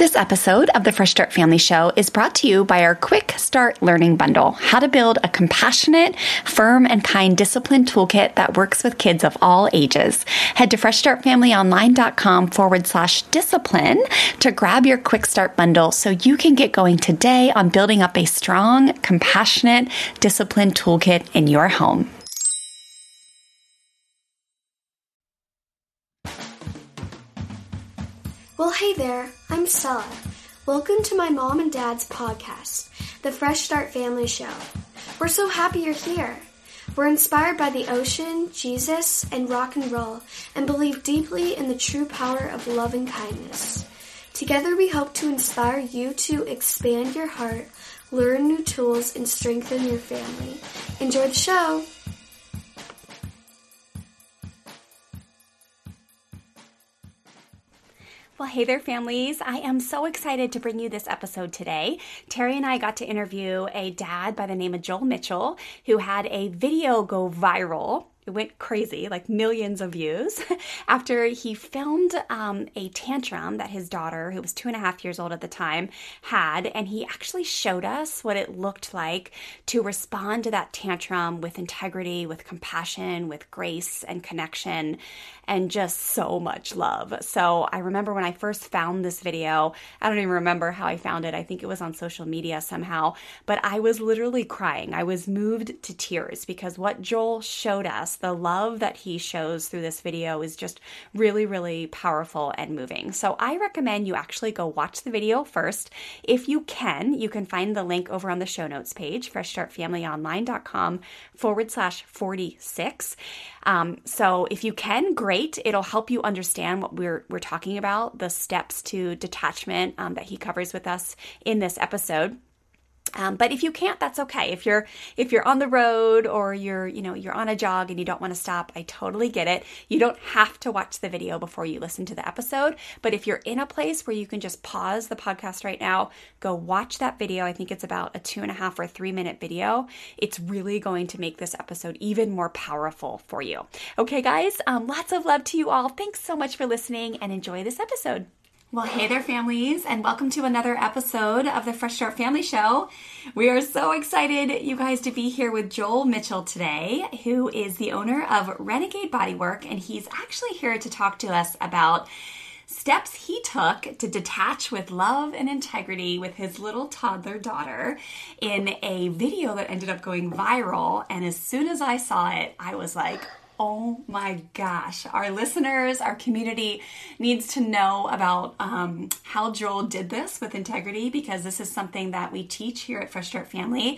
This episode of the Fresh Start Family Show is brought to you by our Quick Start Learning Bundle, how to build a compassionate, firm, and kind discipline toolkit that works with kids of all ages. Head to freshstartfamilyonline.com/discipline to grab your Quick Start Bundle so you can get going today on building up a strong, compassionate discipline toolkit in your home. Well, hey there, I'm Stella. Welcome to my mom and dad's podcast, the Fresh Start Family Show. We're so happy you're here. We're inspired by the ocean, Jesus, and rock and roll, and believe deeply in the true power of love and kindness. Together we hope to inspire you to expand your heart, learn new tools, and strengthen your family. Enjoy the show! Well, hey there, families. I am so excited to bring you this episode today. Terry and I got to interview a dad by the name of Joel Mitchell, who had a video go viral. It went crazy, like millions of views, after he filmed a tantrum that his daughter, who was 2.5 years old at the time, had. And he actually showed us what it looked like to respond to that tantrum with integrity, with compassion, with grace and connection, and just so much love. So I remember when I first found this video, I don't even remember how I found it. I think it was on social media somehow, but I was literally crying. I was moved to tears because what Joel showed us, the love that he shows through this video, is just really, really powerful and moving. So I recommend you actually go watch the video first. If you can find the link over on the show notes page, freshstartfamilyonline.com/46. So if you can, great. It'll help you understand what we're talking about, the steps to detachment that he covers with us in this episode. But if you can't, that's okay. If you're on the road or you're on a jog and you don't want to stop, I totally get it. You don't have to watch the video before you listen to the episode. But if you're in a place where you can just pause the podcast right now, go watch that video. I think it's about a 2.5 or 3 minute video. It's really going to make this episode even more powerful for you. Okay, guys, lots of love to you all. Thanks so much for listening and enjoy this episode. Well, hey there, families, and welcome to another episode of the Fresh Start Family Show. We are so excited, you guys, to be here with Joel Mitchell today, who is the owner of Renegade Bodywork, and he's actually here to talk to us about steps he took to detach with love and integrity with his little toddler daughter in a video that ended up going viral. And as soon as I saw it, I was like, oh my gosh, our listeners, our community needs to know about how Joel did this with integrity, because this is something that we teach here at Fresh Start Family.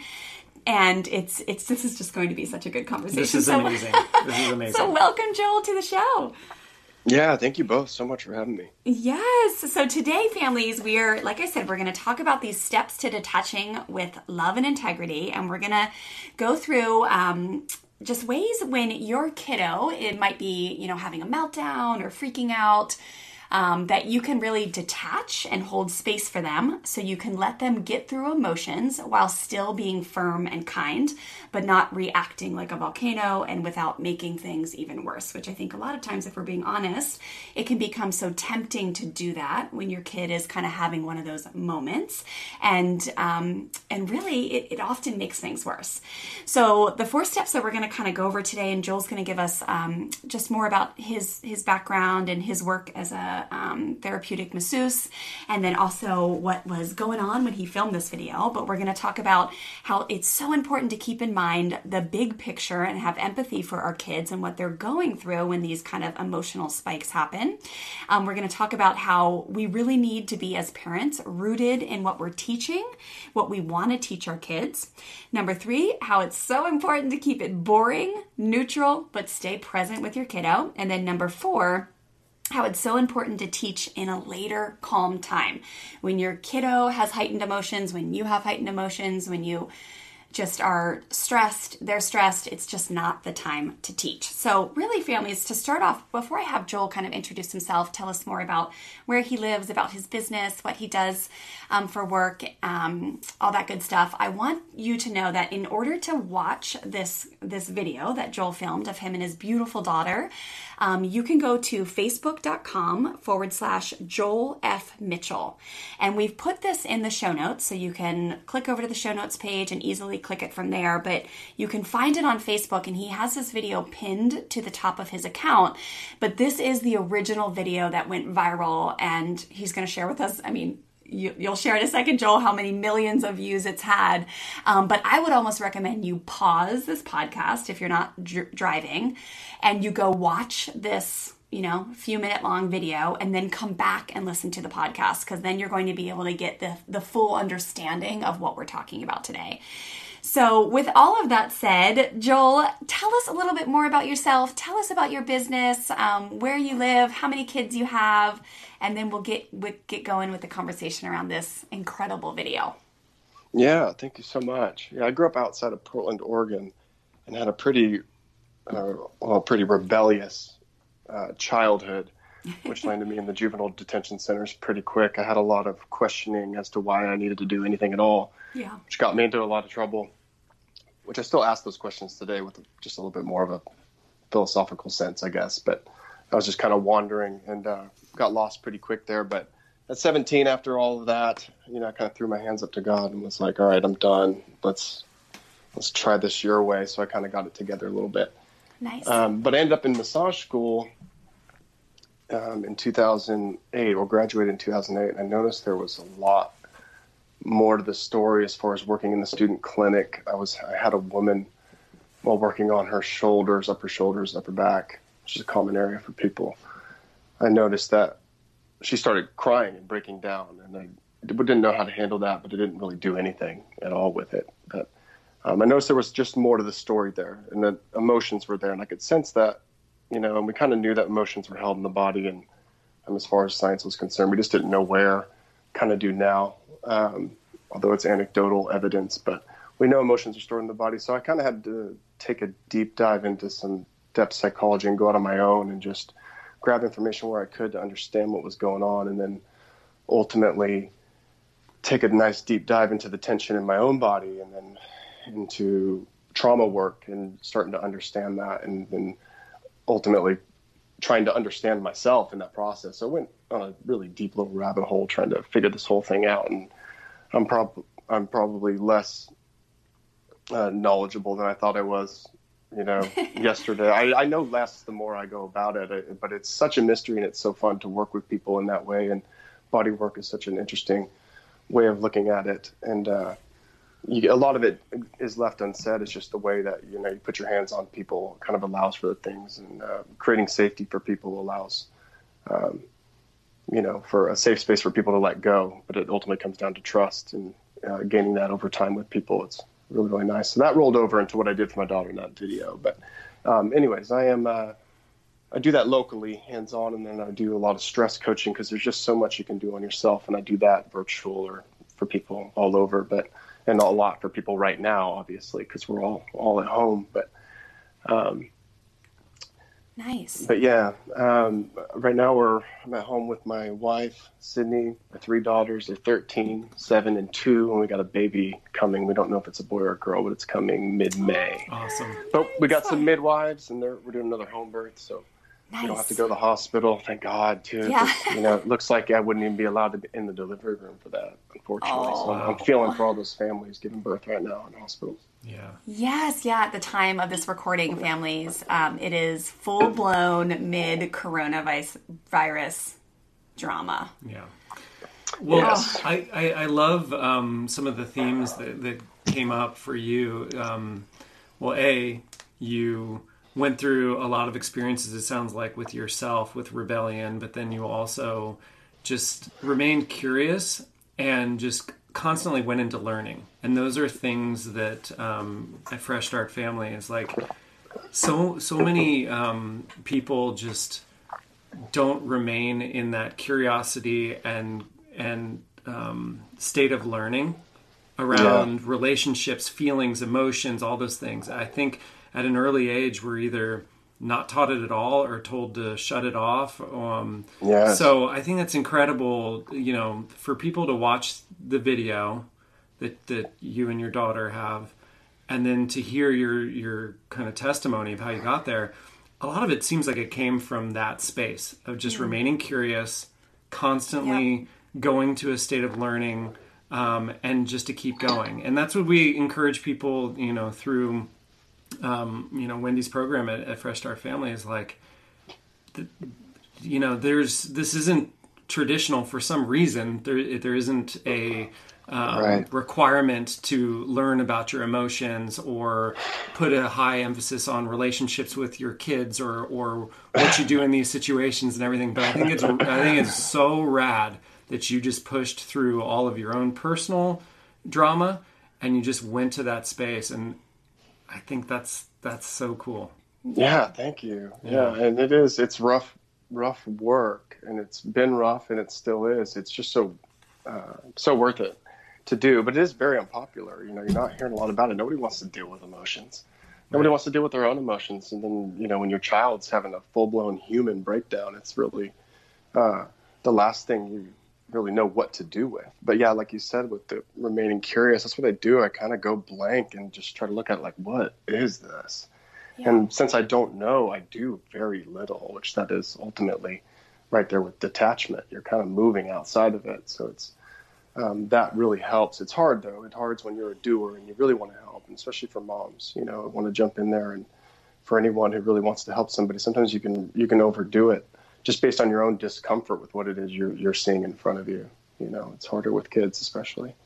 And this is just going to be such a good conversation. This is amazing. This is amazing. So welcome, Joel, to the show. Yeah, thank you both so much for having me. Yes. So today, families, like I said, we're going to talk about these steps to detaching with love and integrity. And we're going to go through just ways when your kiddo, it might be, having a meltdown or freaking out, that you can really detach and hold space for them so you can let them get through emotions while still being firm and kind, but not reacting like a volcano and without making things even worse, which I think a lot of times, if we're being honest, it can become so tempting to do that when your kid is kind of having one of those moments. And really, it often makes things worse. So the 4 steps that we're going to kind of go over today, and Joel's going to give us just more about his background and his work as a therapeutic masseuse, and then also what was going on when he filmed this video. But we're going to talk about how it's so important to keep in mind the big picture and have empathy for our kids and what they're going through when these kind of emotional spikes happen. We're going to talk about how we really need to be, as parents, rooted in what we're teaching, what we want to teach our kids. Number 3, how it's so important to keep it boring, neutral, but stay present with your kiddo. And then number 4, how it's so important to teach in a later calm time. When your kiddo has heightened emotions, when you have heightened emotions, when you just are stressed. They're stressed. It's just not the time to teach. So really, families, to start off, before I have Joel kind of introduce himself, tell us more about where he lives, about his business, what he does for work, all that good stuff. I want you to know that in order to watch this video that Joel filmed of him and his beautiful daughter, you can go to facebook.com/Joel F. Mitchell. And we've put this in the show notes, so you can click over to the show notes page and easily click it from there. But you can find it on Facebook, and he has this video pinned to the top of his account. But this is the original video that went viral, and he's going to share with us, I mean, you'll share in a second, Joel, how many millions of views it's had. But I would almost recommend you pause this podcast if you're not driving, and you go watch this, few minute long video, and then come back and listen to the podcast, because then you're going to be able to get the full understanding of what we're talking about today. So with all of that said, Joel, tell us a little bit more about yourself. Tell us about your business, where you live, how many kids you have, and then we'll get going with the conversation around this incredible video. Yeah, thank you so much. Yeah, I grew up outside of Portland, Oregon, and had a pretty rebellious childhood, which landed me in the juvenile detention centers pretty quick. I had a lot of questioning as to why I needed to do anything at all, which got me into a lot of trouble, which I still ask those questions today with just a little bit more of a philosophical sense, I guess. But I was just kind of wandering and got lost pretty quick there. But at 17, after all of that, I kind of threw my hands up to God and was like, all right, I'm done. Let's try this your way. So I kind of got it together a little bit. Nice. But I ended up in massage school in 2008, or graduated in 2008. And I noticed there was a lot more to the story as far as working in the student clinic. I had a woman while working on her shoulders, upper back, which is a common area for people. I noticed that she started crying and breaking down, and I didn't know how to handle that, but I didn't really do anything at all with it. But I noticed there was just more to the story there, and that emotions were there, and I could sense that, and we kind of knew that emotions were held in the body, and as far as science was concerned, we just didn't know where. Kind of do now, although it's anecdotal evidence, but we know emotions are stored in the body. So I kind of had to take a deep dive into some depth psychology and go out on my own and just grab information where I could to understand what was going on, and then ultimately take a nice deep dive into the tension in my own body, and then into trauma work and starting to understand that, and then ultimately trying to understand myself in that process. So I went on a really deep little rabbit hole trying to figure this whole thing out, and I'm probably less knowledgeable than I thought I was, yesterday. I know less the more I go about it, but it's such a mystery, and it's so fun to work with people in that way. And body work is such an interesting way of looking at it. And a lot of it is left unsaid. It's just the way that, you put your hands on people kind of allows for the things, and creating safety for people allows, for a safe space for people to let go. But it ultimately comes down to trust, and gaining that over time with people. It's really, really nice. So that rolled over into what I did for my daughter in that video. But anyways, I do that locally, hands-on, and then I do a lot of stress coaching, because there's just so much you can do on yourself. And I do that virtual or for people all over, and a lot for people right now, obviously, because we're all at home. But nice. But yeah, right now I'm at home with my wife, Sydney, my 3 daughters. They're 13, 7, and 2, and we got a baby coming. We don't know if it's a boy or a girl, but it's coming mid-May. Awesome. But we got some midwives, and we're doing another home birth, so we don't have to go to the hospital. Thank God, too. Yeah. It looks like I wouldn't even be allowed to be in the delivery room for that, unfortunately. So I'm feeling for all those families giving birth right now in hospitals. Yeah. Yes, yeah. At the time of this recording, families, it is full-blown mid-coronavirus drama. Yeah. Well, Yes. I love some of the themes that came up for you. You went through a lot of experiences, it sounds like, with yourself, with rebellion, but then you also just remained curious and just constantly went into learning. And those are things that at Fresh Start Family is like, so many people just don't remain in that curiosity and state of learning. around relationships, feelings, emotions, all those things. I think at an early age, we're either not taught it at all or told to shut it off. So I think that's incredible, for people to watch the video that you and your daughter have, and then to hear your kind of testimony of how you got there. A lot of it seems like it came from that space of just remaining curious, constantly going to a state of learning, and just to keep going. And that's what we encourage people, through, Wendy's program at Fresh Start Family is like, this isn't traditional for some reason. There isn't a requirement to learn about your emotions or put a high emphasis on relationships with your kids or what you do in these situations and everything. But I think it's so rad that you just pushed through all of your own personal drama and you just went to that space. And I think that's so cool. Yeah, thank you. Yeah, and it's rough work, and it's been rough, and it still is. It's just so worth it to do, but it is very unpopular. You're not hearing a lot about it. Nobody wants to deal with emotions. Nobody wants to deal with their own emotions. And then, when your child's having a full-blown human breakdown, it's really the last thing you really know what to do with. But yeah, like you said, with the remaining curious, that's what I do. I kind of go blank and just try to look at like, what is this? Yeah. And since I don't know, I do very little, which that is ultimately right there with detachment. You're kind of moving outside of it. So it's, that really helps. It's hard though. It's hard when you're a doer and you really want to help, and especially for moms, I want to jump in there, and for anyone who really wants to help somebody, sometimes you can overdo it just based on your own discomfort with what it is you're seeing in front of you. It's harder with kids, especially.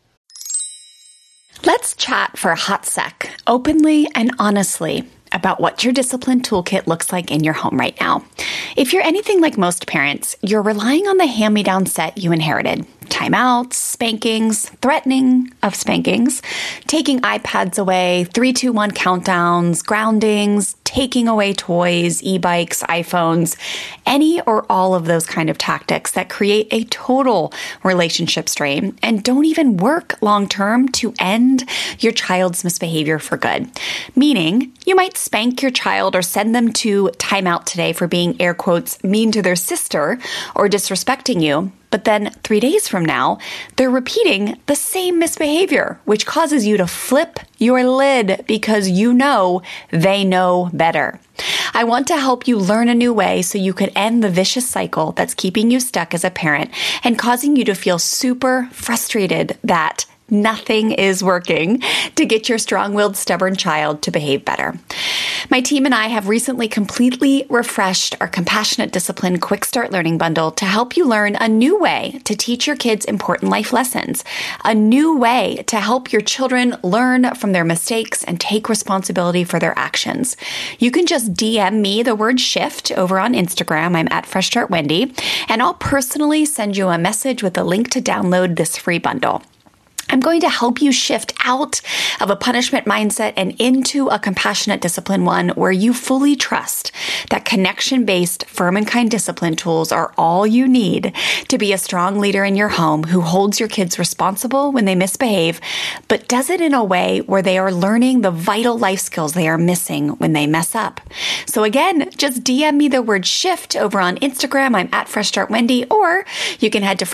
Let's chat for a hot sec, openly and honestly, about what your discipline toolkit looks like in your home right now. If you're anything like most parents, you're relying on the hand-me-down set you inherited. Timeouts, spankings, threatening of spankings, taking iPads away, 3-2-1 countdowns, groundings, taking away toys, e-bikes, iPhones, any or all of those kind of tactics that create a total relationship strain and don't even work long-term to end your child's misbehavior for good. Meaning, you might spank your child or send them to timeout today for being, air quotes, mean to their sister or disrespecting you. But then 3 days from now, they're repeating the same misbehavior, which causes you to flip your lid because they know better. I want to help you learn a new way so you can end the vicious cycle that's keeping you stuck as a parent and causing you to feel super frustrated that nothing is working to get your strong-willed, stubborn child to behave better. My team and I have recently completely refreshed our Compassionate Discipline Quick Start Learning Bundle to help you learn a new way to teach your kids important life lessons, a new way to help your children learn from their mistakes and take responsibility for their actions. You can just DM me the word shift over on Instagram. I'm at Fresh Start Wendy, and I'll personally send you a message with a link to download this free bundle. I'm going to help you shift out of a punishment mindset and into a compassionate discipline one where you fully trust that connection-based, firm and kind discipline tools are all you need to be a strong leader in your home who holds your kids responsible when they misbehave, but does it in a way where they are learning the vital life skills they are missing when they mess up. So again, just DM me the word shift over on Instagram. I'm at Fresh Start Wendy, or you can head to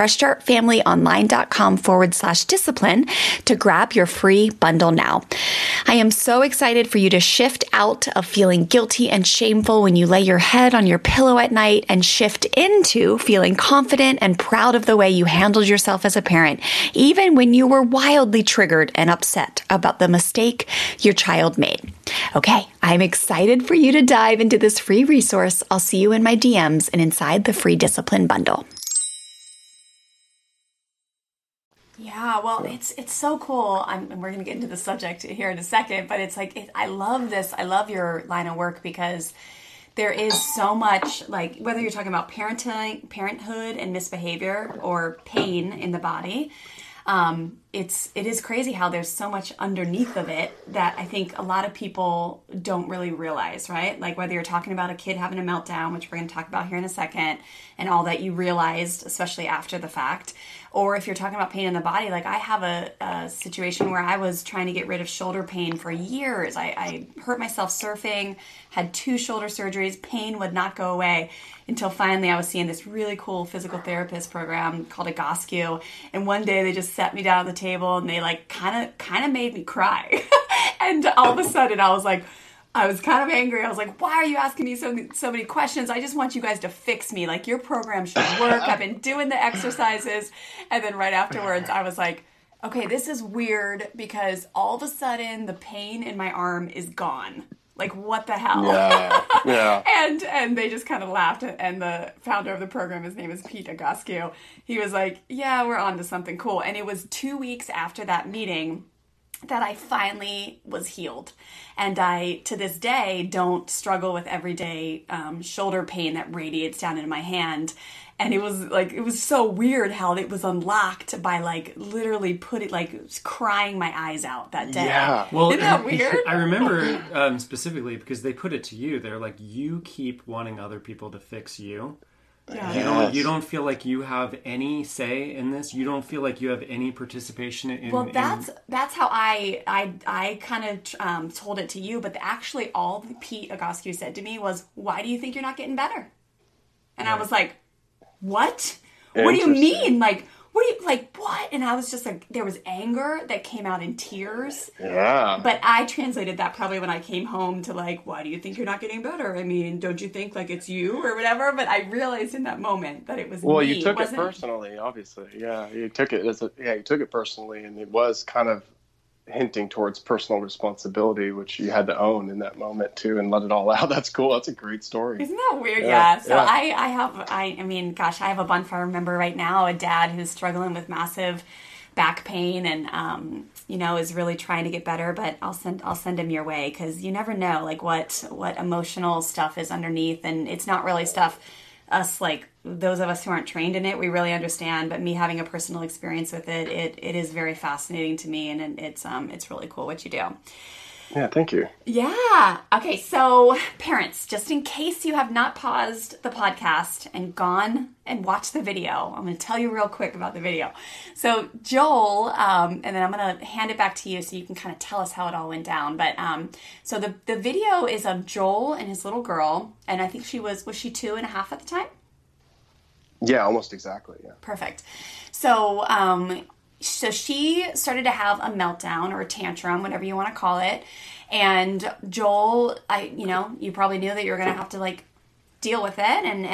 freshstartfamilyonline.com/discipline to grab your free bundle now. I am so excited for you to shift out of feeling guilty and shameful when you lay your head on your pillow at night and shift into feeling confident and proud of the way you handled yourself as a parent, even when you were wildly triggered and upset about the mistake your child made. Okay, I'm excited for you to dive into this free resource. I'll see you in my DMs and inside the free discipline bundle. Yeah, well, it's so cool. And we're going to get into the subject here in a second, but it's like, I love this. I love your line of work because there is so much, like, whether you're talking about parenthood and misbehavior or pain in the body, it is crazy how there's so much underneath of it that I think a lot of people don't really realize, right? Like whether you're talking about a kid having a meltdown, which we're going to talk about here in a second, and all that you realized, especially after the fact, or if you're talking about pain in the body, like I have a situation where I was trying to get rid of shoulder pain for years. I hurt myself surfing, had 2 shoulder surgeries, pain would not go away until finally I was seeing this really cool physical therapist program called Egoscue. And one day they just sat me down at the table and they like kind of made me cry. And all of a sudden I was kind of angry. I was like, why are you asking me so many questions? I just want you guys to fix me. Like, your program should work. I've been doing the exercises. And then right afterwards, I was like, okay, this is weird because all of a sudden the pain in my arm is gone. Like, what the hell? Yeah. And they just kind of laughed. And the founder of the program, his name is Pete Egoscue, he was like, yeah, we're on to something cool. And it was 2 weeks after that meeting that I finally was healed. And I, to this day, don't struggle with everyday shoulder pain that radiates down into my hand. And it was so weird how it was unlocked by like literally crying my eyes out that day. Yeah. Well, isn't that weird? I remember specifically because they put it to you. They're like, you keep wanting other people to fix you. Yeah. You don't feel like you have any say in this. You don't feel like you have any participation in. Well, that's how I kind of told it to you. But actually, all Pete Egoscue said to me was, "Why do you think you're not getting better?" And I was like, "What? What do you mean? Like, what?" And I was just like, there was anger that came out in tears. Yeah. But I translated that probably when I came home to like, why do you think you're not getting better? I mean, don't you think like it's you or whatever? But I realized in that moment that it was me. Well, you took it personally, obviously. Yeah, you took it personally, and it was kind of hinting towards personal responsibility, which you had to own in that moment too, and let it all out. That's cool. That's a great story. Isn't that weird? Yeah. So yeah. I mean, gosh, I have a bunch. I remember right now a dad who's struggling with massive back pain and is really trying to get better. But I'll send him your way because you never know like what emotional stuff is underneath, and it's not really stuff us like those of us who aren't trained in it, we really understand, but me having a personal experience with it is very fascinating to me, and it's really cool what you do. Yeah, thank you. Yeah. Okay, so parents, just in case you have not paused the podcast and gone and watched the video, I'm going to tell you real quick about the video. So Joel, and then I'm going to hand it back to you so you can kind of tell us how it all went down. But so the video is of Joel and his little girl, and I think was she 2.5 at the time? Yeah, almost exactly. Yeah. Perfect. So, so she started to have a meltdown or a tantrum, whatever you want to call it. And Joel, you probably knew that you were going to have to like deal with it. And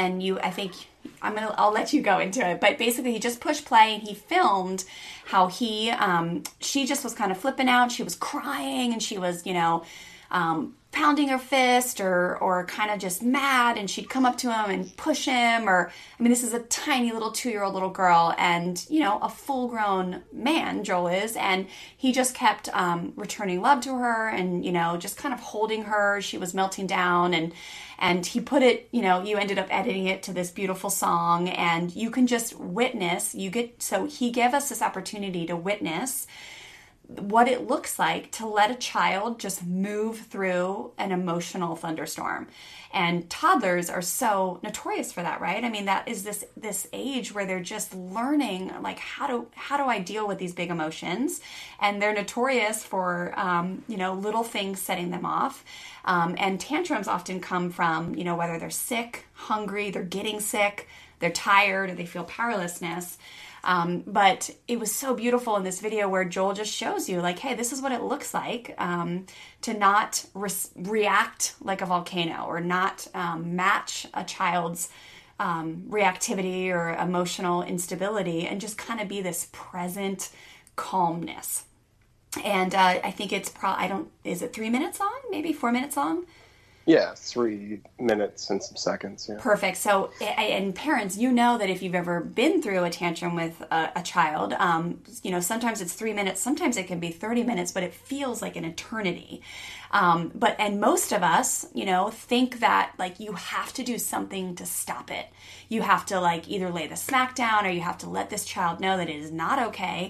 I'll let you go into it. But basically he just pushed play and he filmed how she just was kind of flipping out. She was crying and she was, pounding her fist or kind of just mad, and she'd come up to him and push him, this is a tiny little 2-year-old little girl and, a full-grown man, Joel is, and he just kept returning love to her and, just kind of holding her. She was melting down and he put it, you ended up editing it to this beautiful song, and you can just witness, so he gave us this opportunity to witness what it looks like to let a child just move through an emotional thunderstorm. And toddlers are so notorious for that, right? I mean, that is this age where they're just learning, like, how do I deal with these big emotions? And they're notorious for, little things setting them off. And tantrums often come from, whether they're sick, hungry, they're getting sick, they're tired, or they feel powerlessness. But it was so beautiful in this video where Joel just shows you like, hey, this is what it looks like to not react like a volcano or not match a child's reactivity or emotional instability, and just kind of be this present calmness. And I think it's is it 3 minutes long? Maybe 4 minutes long? Yeah, 3 minutes and some seconds. Yeah. Perfect. So, and parents, that if you've ever been through a tantrum with a child, sometimes it's 3 minutes, sometimes it can be 30 minutes, but it feels like an eternity. And most of us, think that like you have to do something to stop it. You have to like either lay the smack down or you have to let this child know that it is not okay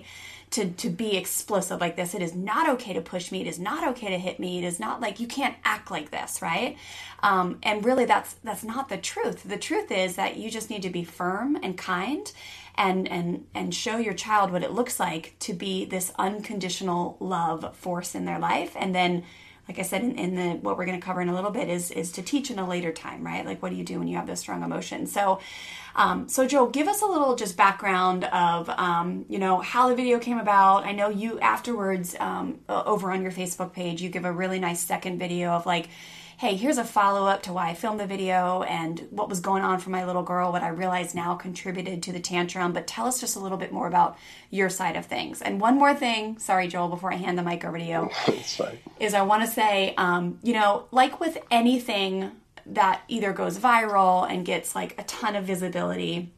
to be explosive like this. It is not okay to push me. It is not okay to hit me. It is not like, you can't act like this, right? And really that's not the truth. The truth is that you just need to be firm and kind and show your child what it looks like to be this unconditional love force in their life. And then, like I said, in the what we're going to cover in a little bit is to teach in a later time, right? Like, what do you do when you have those strong emotions? So Joel, give us a little just background of, how the video came about. I know you afterwards, over on your Facebook page, you give a really nice second video of like, hey, here's a follow-up to why I filmed the video and what was going on for my little girl, what I realize now contributed to the tantrum. But tell us just a little bit more about your side of things. And one more thing, sorry, Joel, before I hand the mic over to you, That's fine. is I want to say, like with anything that either goes viral and gets like a ton of visibility,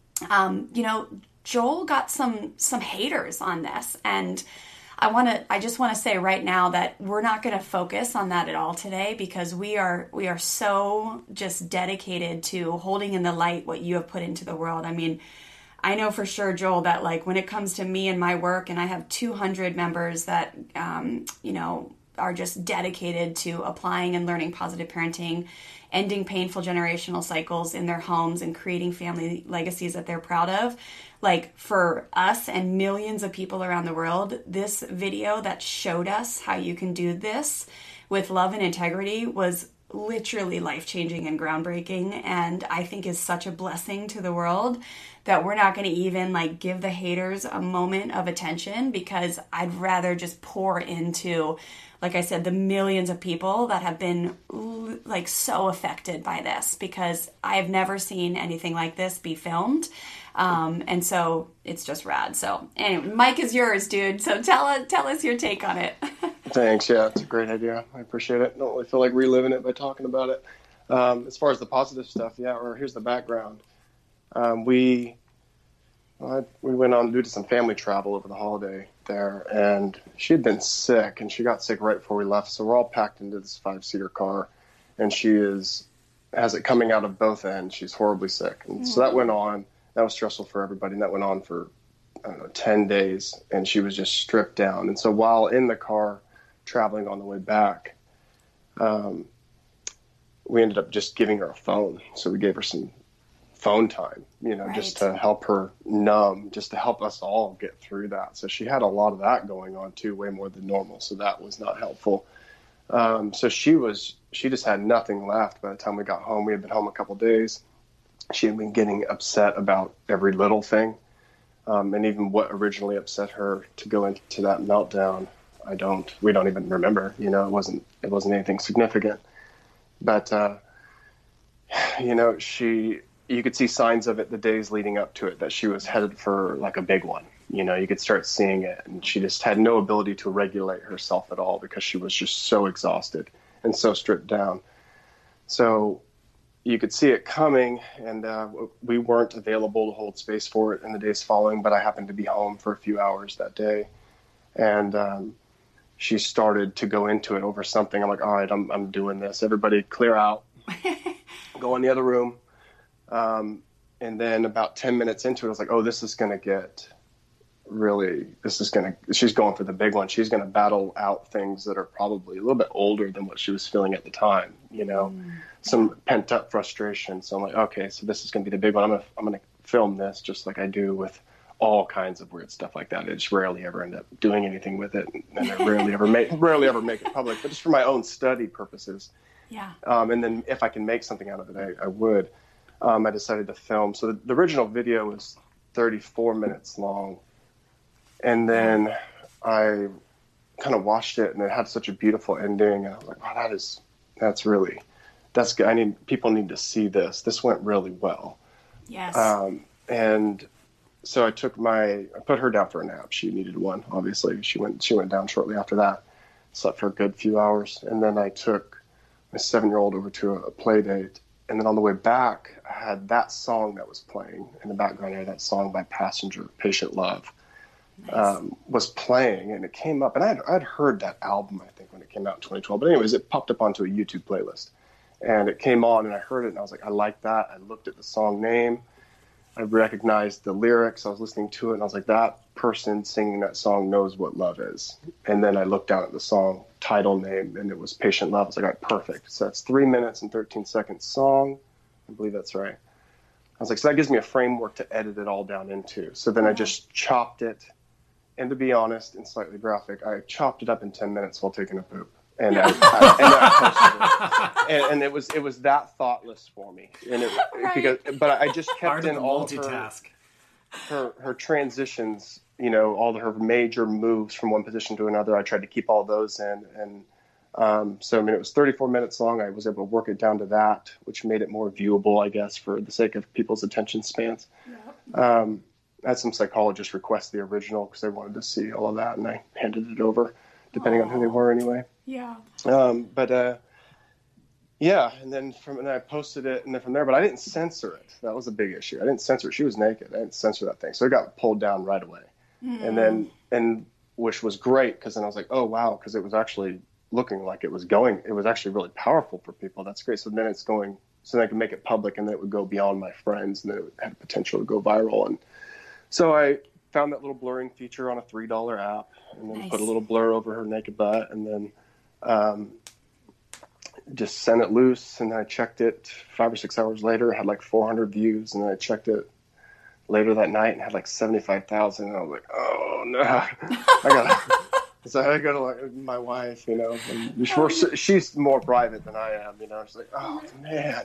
Joel got some haters on this. And I just want to say right now that we're not going to focus on that at all today, because we are so just dedicated to holding in the light what you have put into the world. I mean, I know for sure, Joel, that like when it comes to me and my work, and I have 200 members that, are just dedicated to applying and learning positive parenting, ending painful generational cycles in their homes, and creating family legacies that they're proud of. Like, for us and millions of people around the world, this video that showed us how you can do this with love and integrity was literally life-changing and groundbreaking, and I think is such a blessing to the world that we're not going to even like give the haters a moment of attention, because I'd rather just pour into, like I said, the millions of people that have been like so affected by this, because I have never seen anything like this be filmed. And so it's just rad. So anyway, Mike is yours, dude. So tell us your take on it. Thanks. Yeah, it's a great idea. I appreciate it. Don't really feel like reliving it by talking about it. As far as the positive stuff, here's the background. We went on due to some family travel over the holiday there, and she had been sick, and she got sick right before we left. So we're all packed into this 5-seater car, and she has it coming out of both ends. She's horribly sick. And so that went on. That was stressful for everybody. And that went on for, 10 days, and she was just stripped down. And so while in the car traveling on the way back, we ended up just giving her a phone. So we gave her some phone time, Right. just to help her numb, just to help us all get through that. So she had a lot of that going on too, way more than normal. So that was not helpful. So she just had nothing left by the time we got home. We had been home a couple days. She had been getting upset about every little thing. And even what originally upset her to go into that meltdown, we don't even remember, it wasn't anything significant, but, you could see signs of it the days leading up to it, that she was headed for like a big one. You could start seeing it, and she just had no ability to regulate herself at all, because she was just so exhausted and so stripped down. So you could see it coming, and we weren't available to hold space for it in the days following, but I happened to be home for a few hours that day, and she started to go into it over something. I'm like, all right, I'm doing this. Everybody clear out, go in the other room. And then about 10 minutes into it, I was like, oh, this is going to get she's going for the big one. She's going to battle out things that are probably a little bit older than what she was feeling at the time, some pent up frustration. So I'm like, okay, so this is going to be the big one. I'm going to film this just like I do with all kinds of weird stuff like that. I just rarely ever end up doing anything with it, and I rarely ever make it public, but just for my own study purposes. Yeah. And then if I can make something out of it, I would. I decided to film. So the original video was 34 minutes long. And then I kind of watched it, and it had such a beautiful ending. And I was like, wow, that's good. People need to see this. This went really well. Yes. And so I put her down for a nap. She needed one, obviously. She went down shortly after that, slept for a good few hours. And then I took my 7-year-old over to a play date. And then on the way back, I had that song that was playing in the background there, that song by Passenger, Patient Love, nice. Was playing, and it came up. And I'd heard that album, I think, when it came out in 2012. But anyways, it popped up onto a YouTube playlist. And it came on, and I heard it, and I was like, I like that. I looked at the song name. I recognized the lyrics. I was listening to it, and I was like, that person singing that song knows what love is. And then I looked down at the song title name, and it was Patient Love. I was like, all right, perfect. So that's 3 minutes and 13 seconds song. I believe that's right. I was like, so that gives me a framework to edit it all down into. So then I just chopped it. And to be honest and slightly graphic, I chopped it up in 10 minutes while taking a poop. And I posted it. And it was that thoughtless for me. And but I just kept in all of her transitions, all of her major moves from one position to another. I tried to keep all those in. And so, it was 34 minutes long. I was able to work it down to that, which made it more viewable, I guess, for the sake of people's attention spans. Yeah. I had some psychologists request the original because they wanted to see all of that, and I handed it over, depending on who they were anyway. Yeah. And then I posted it, and then from there, but I didn't censor it. That was a big issue. I didn't censor it. She was naked. I didn't censor that thing. So it got pulled down right away. And which was great, because then I was like, oh, wow, because it was actually looking like it was actually really powerful for people. That's great. So then it's going, so then I could make it public, and then it would go beyond my friends, and then it had potential to go viral. And so I found that little blurring feature on a $3 app, and then put a little blur over her naked butt, and then just sent it loose. And then I checked it 5 or 6 hours later, had like 400 views, and then I checked it later that night and had like 75,000. And I was like, oh no, so I go to like my wife, and she's more private than I am, She's like, oh man,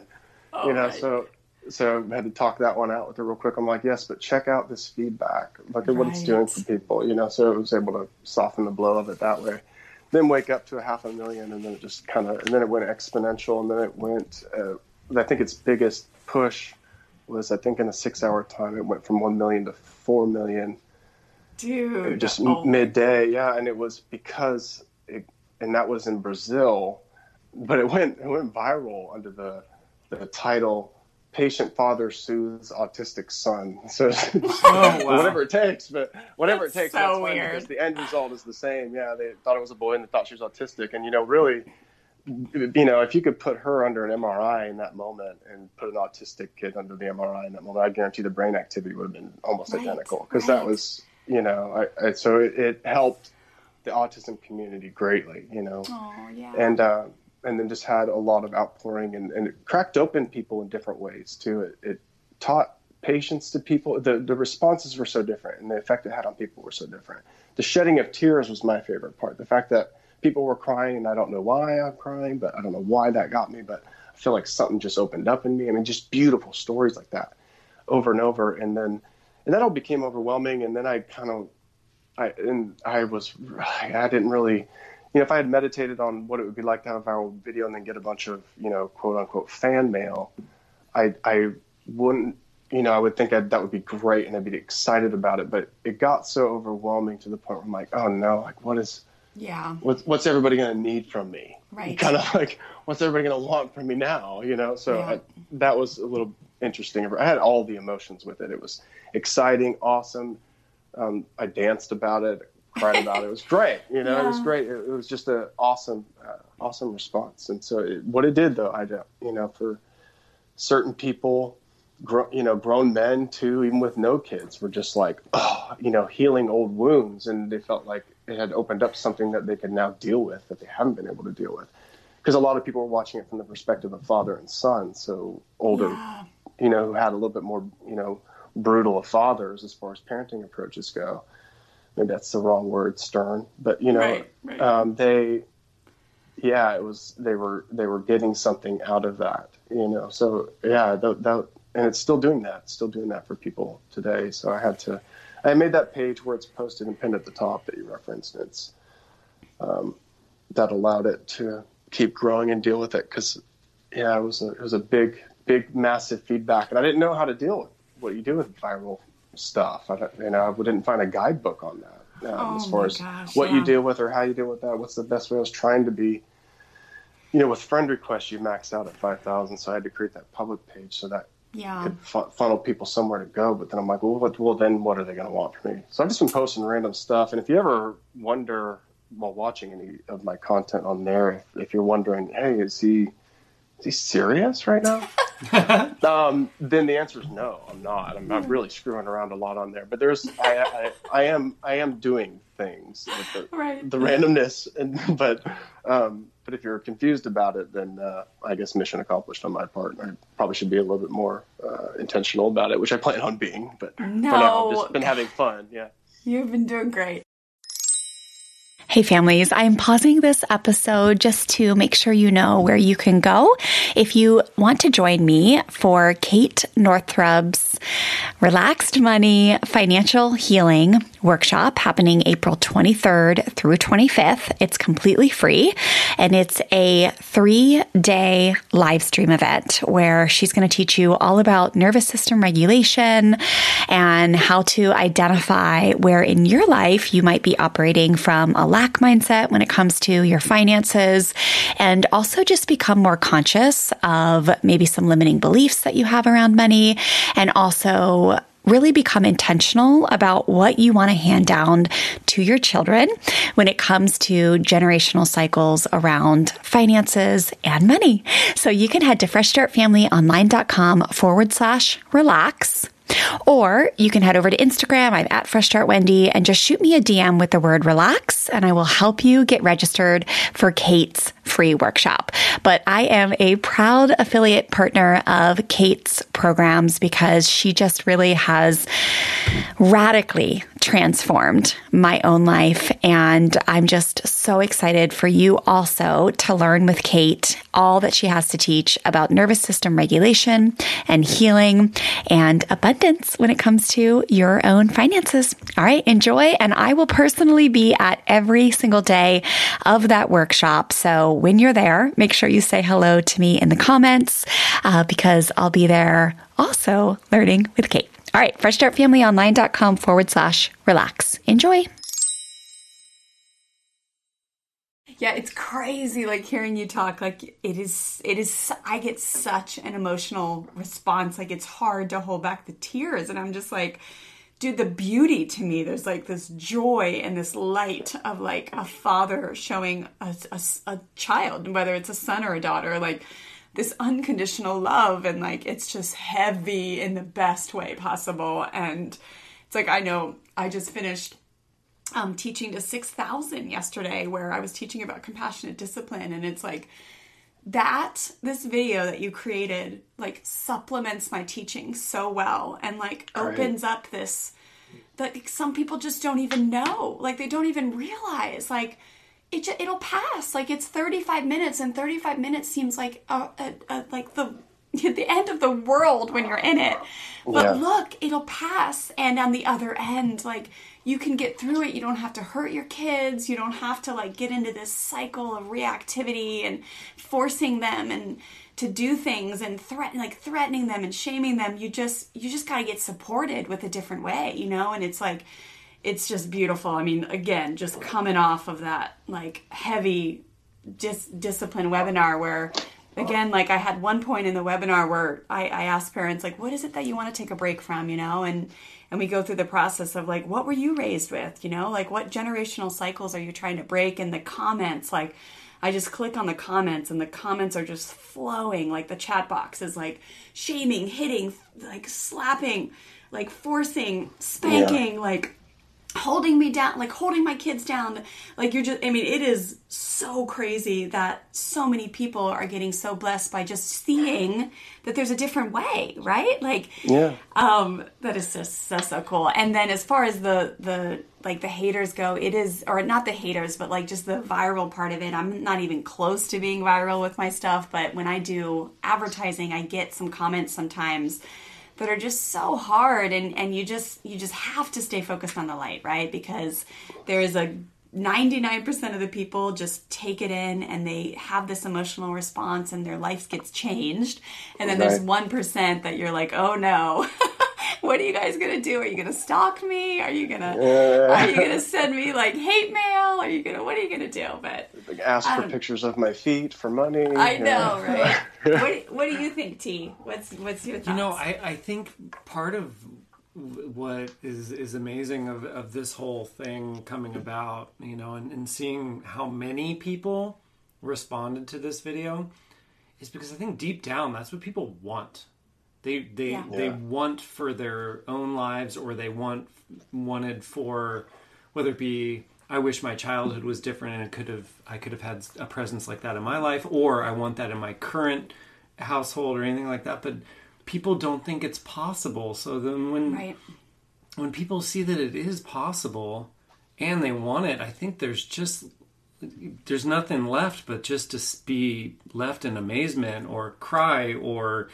So I had to talk that one out with her real quick. I'm like, yes, but check out this feedback. Look at what it's doing for people, So it was able to soften the blow of it that way. Then wake up to 500,000, and then it just and then it went exponential, and then it went, I think its biggest push was, I think in a 6-hour time, it went from 1 million to 4 million. Dude. Just midday. Yeah. And it was because and that was in Brazil, but it went viral under the title, Patient Father Soothes Autistic Son. So whatever it takes, but whatever it takes, that's fine, because the end result is the same. Yeah, they thought it was a boy and they thought she was autistic. And, really, if you could put her under an MRI in that moment and put an autistic kid under the MRI in that moment, I guarantee the brain activity would have been almost identical, because that was, so it helped the autism community greatly, Oh, yeah. And then just had a lot of outpouring, and it cracked open people in different ways too. It taught patience to people. The responses were so different, and the effect it had on people were so different. The shedding of tears was my favorite part. The fact that people were crying, and I don't know why I'm crying, but I don't know why that got me, but I feel like something just opened up in me. Just beautiful stories like that over and over. And that all became overwhelming. And then I didn't really, if I had meditated on what it would be like to have a viral video and then get a bunch of, quote unquote fan mail, I wouldn't, I would think that would be great, and I'd be excited about it. But it got so overwhelming to the point where I'm like, oh no, like what's everybody going to need from me? Right. Kind of like, what's everybody going to want from me now? So that was a little interesting. I had all the emotions with it. It was exciting, awesome. I danced about it, cried about it. It was great. It was great. It was just an awesome response. And so what it did, though, for certain people, grown men too, even with no kids, were just like, healing old wounds. And they felt like it had opened up something that they could now deal with that they haven't been able to deal with. Because a lot of people were watching it from the perspective of father and son. So older, who had a little bit more, brutal of fathers as far as parenting approaches go. Maybe that's the wrong word, stern, but right. They were getting something out of that, so that and it's still doing that for people today. So I made that page where it's posted and pinned at the top that you referenced. It's that allowed it to keep growing and deal with it. Cause it was a big, massive feedback, and I didn't know how to deal with what you do with viral stuff. I didn't find a guidebook on that as far as what you deal with or how you deal with that. What's the best way? I was trying to be, with friend requests, you max out at 5,000. So I had to create that public page so that could funnel people somewhere to go. But then I'm like, then what are they going to want from me? So I've just been posting random stuff. And if you ever wonder while watching any of my content on there, if you're wondering, hey, is he serious right now? Then the answer is no, I'm not. I'm not really screwing around a lot on there, but I am doing things with Right. the randomness, but if you're confused about it, then I guess mission accomplished on my part. I probably should be a little bit more intentional about it, which I plan on being. But for now, I've just been having fun. Yeah, you've been doing great. Hey families, I'm pausing this episode just to make sure you know where you can go if you want to join me for Kate Northrup's Relaxed Money Financial Healing Workshop happening April 23rd through 25th. It's completely free, and it's a 3-day live stream event where she's going to teach you all about nervous system regulation and how to identify where in your life you might be operating from a lack mindset when it comes to your finances, and also just become more conscious of maybe some limiting beliefs that you have around money, and also really become intentional about what you want to hand down to your children when it comes to generational cycles around finances and money. So you can head to freshstartfamilyonline.com/relax. Or you can head over to Instagram. I'm at Fresh Start Wendy, and just shoot me a DM with the word relax, and I will help you get registered for Kate's free workshop. But I am a proud affiliate partner of Kate's programs because she just really has radically transformed my own life. And I'm just so excited for you also to learn with Kate all that she has to teach about nervous system regulation and healing and abundance when it comes to your own finances. All right, enjoy. And I will personally be at every single day of that workshop. So when you're there, make sure you say hello to me in the comments because I'll be there also learning with Kate. All right, freshstartfamilyonline.com/relax. Enjoy. Yeah, it's crazy, like hearing you talk. Like it is, I get such an emotional response. Like it's hard to hold back the tears. And I'm just like, dude, the beauty to me, there's like this joy and this light of like a father showing a child, whether it's a son or a daughter, like this unconditional love. And like, it's just heavy in the best way possible. And it's like, I know I just finished teaching to 6,000 yesterday, where I was teaching about compassionate discipline. And it's like this video that you created, like supplements my teaching so well, and like opens up this, that like, some people just don't even know, like they don't even realize, like it'll pass. Like it's 35 minutes, and 35 minutes seems like like the end of the world when you're in it. But look, it'll pass. And on the other end, like you can get through it. You don't have to hurt your kids. You don't have to like get into this cycle of reactivity and forcing them and to do things and threatening them and shaming them. You just got to get supported with a different way, you know? And it's like, it's just beautiful. I mean, again, just coming off of that like heavy discipline webinar where, again, like I had one point in the webinar where I asked parents, like, what is it that you want to take a break from, you know? And we go through the process of like, what were you raised with, you know? Like what generational cycles are you trying to break? And the comments, like I just click on the comments and the comments are just flowing. Like the chat box is like shaming, hitting, like slapping, like forcing, spanking, like holding me down, like holding my kids down. Like you're just, I mean, it is so crazy that so many people are getting so blessed by just seeing that there's a different way, right? Like, that is just so cool. And then as far as the like the haters go, it is, or not the haters, but like just the viral part of it. I'm not even close to being viral with my stuff, but when I do advertising, I get some comments sometimes that are just so hard, and you just have to stay focused on the light, right? Because there is a 99% of the people just take it in and they have this emotional response and their life gets changed. And then there's 1% that you're like, oh no, what are you guys going to do? Are you going to stalk me? Are you going to send me like hate mail? What are you going to do? But like ask for pictures of my feet for money. I know, right? What do you think, T? What's your thoughts? You know, I think part of what is amazing of this whole thing coming about, you know, and seeing how many people responded to this video is because I think deep down that's what people want. They Yeah. want for their own lives, or they wanted for, whether it be, I wish my childhood was different and I could have had a presence like that in my life, or I want that in my current household or anything like that. But people don't think it's possible. So then when people see that it is possible and they want it, I think there's nothing left but just to be left in amazement or cry or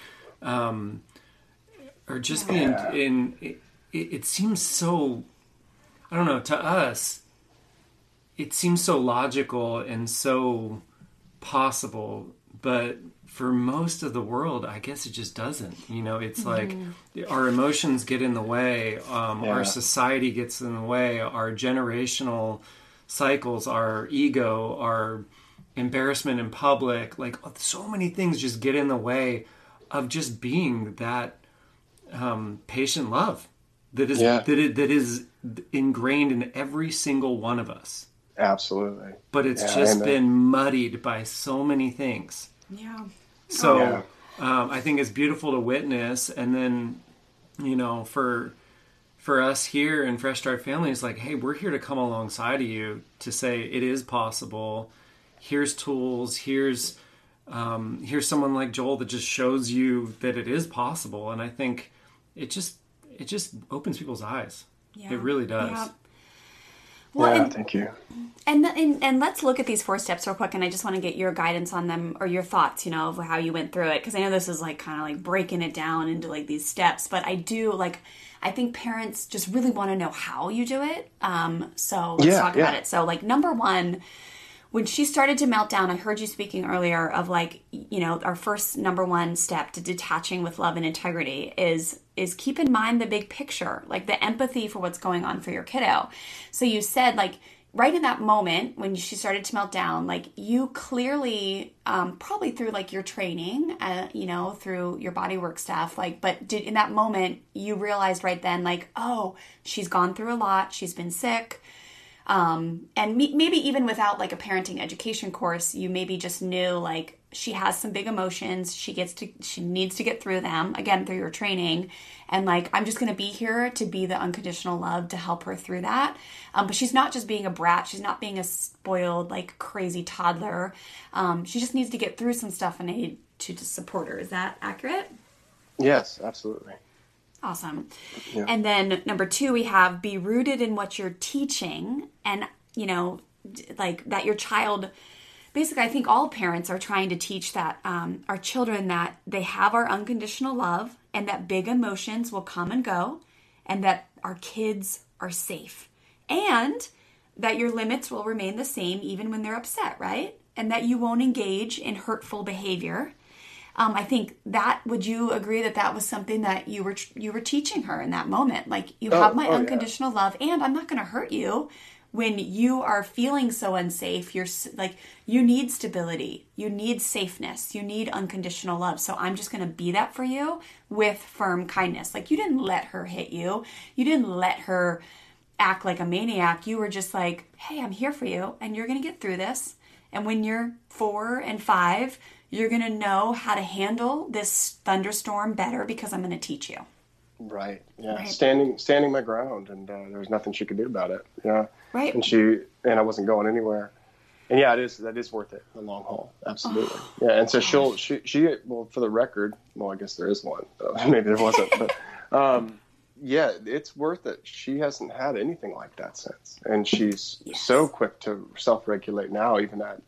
just be in it seems so, I don't know, to us it seems so logical and so possible, but for most of the world, I guess it just doesn't. It's like our emotions get in the way, our society gets in the way, our generational cycles, our ego, our embarrassment in public, like so many things just get in the way of just being that patient love that is ingrained in every single one of us. Absolutely. But it's just been muddied by so many things. Yeah. So I think it's beautiful to witness. And then, for us here in Fresh Start Family, it's like, hey, we're here to come alongside of you to say it is possible. Here's tools. Here's someone like Joel that just shows you that it is possible. And I think it just opens people's eyes. Yeah. It really does. Yeah. Well, thank you. And let's look at these 4 steps real quick, and I just want to get your guidance on them or your thoughts, of how you went through it, because I know this is like kind of like breaking it down into like these steps, but I think parents just really want to know how you do it. So let's talk about it. So like number 1, when she started to melt down, I heard you speaking earlier of like, our first number 1 step to detaching with love and integrity is keep in mind the big picture, like the empathy for what's going on for your kiddo. So you said like right in that moment when she started to melt down, like you clearly, probably through like your training, through your bodywork stuff, in that moment you realized right then, like, oh, she's gone through a lot. She's been sick. And maybe even without like a parenting education course, you maybe just knew like she has some big emotions. She needs to get through them again through your training. And like, I'm just going to be here to be the unconditional love to help her through that. But she's not just being a brat. She's not being a spoiled, like crazy toddler. She just needs to get through some stuff and I need to just support her. Is that accurate? Yes, absolutely. Awesome. Yeah. And then number 2, we have be rooted in what you're teaching, and, like that your child, basically I think all parents are trying to teach that our children that they have our unconditional love and that big emotions will come and go and that our kids are safe and that your limits will remain the same even when they're upset, right? And that you won't engage in hurtful behavior. I think would you agree that was something that you were teaching her in that moment? Like, you have my unconditional love, and I'm not going to hurt you when you are feeling so unsafe. You're like, you need stability, you need safeness, you need unconditional love. So I'm just going to be that for you with firm kindness. Like, you didn't let her hit you. You didn't let her act like a maniac. You were just like, hey, I'm here for you, and you're going to get through this. And when you're 4 and 5, you're going to know how to handle this thunderstorm better because I'm going to teach you. Right. Yeah. Right. Standing my ground, and there was nothing she could do about it. Yeah. Right. And I wasn't going anywhere. And yeah, that is worth it, the long haul. Absolutely. Yeah. And so she well, for the record, I guess there is one. Maybe there wasn't, but yeah, it's worth it. She hasn't had anything like that since, and she's so quick to self-regulate now, even at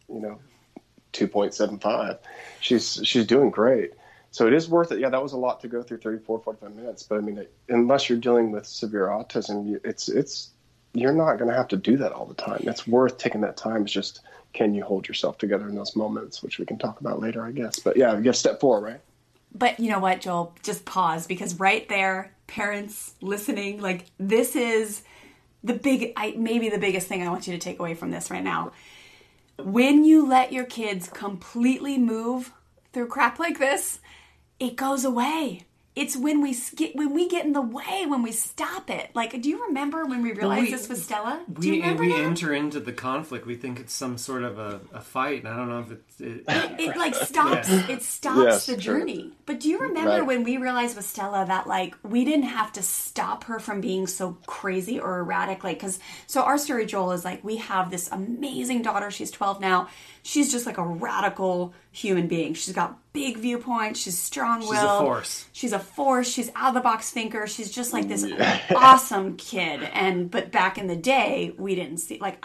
2.75. She's doing great. So it is worth it. Yeah, that was a lot to go through, 34, 45 minutes. But I mean, unless you're dealing with severe autism, you're not going to have to do that all the time. It's worth taking that time. It's just, can you hold yourself together in those moments, which we can talk about later, I guess. But yeah, I guess step 4, right? But you know what, Joel? Just pause, because right there, parents listening, like, this is maybe the biggest thing I want you to take away from this right now. When you let your kids completely move through crap like this, it goes away. it's when we get in the way, when we stop it. Like, do you remember when we realized this was Stella? Do you remember we that? enter into the conflict. We think it's some sort of a fight. And I don't know if It like stops. Yeah. It stops Yes, the sure. journey. But do you remember Right. when we realized with Stella that like we didn't have to stop her from being so crazy or erratic? Like, so our story, Joel, is like we have this amazing daughter. She's 12 now. She's just like a radical human being. She's got big viewpoints. She's strong-willed. She's a force. She's a force. She's out of the box thinker. She's just like this awesome kid. But back in the day, we didn't see, like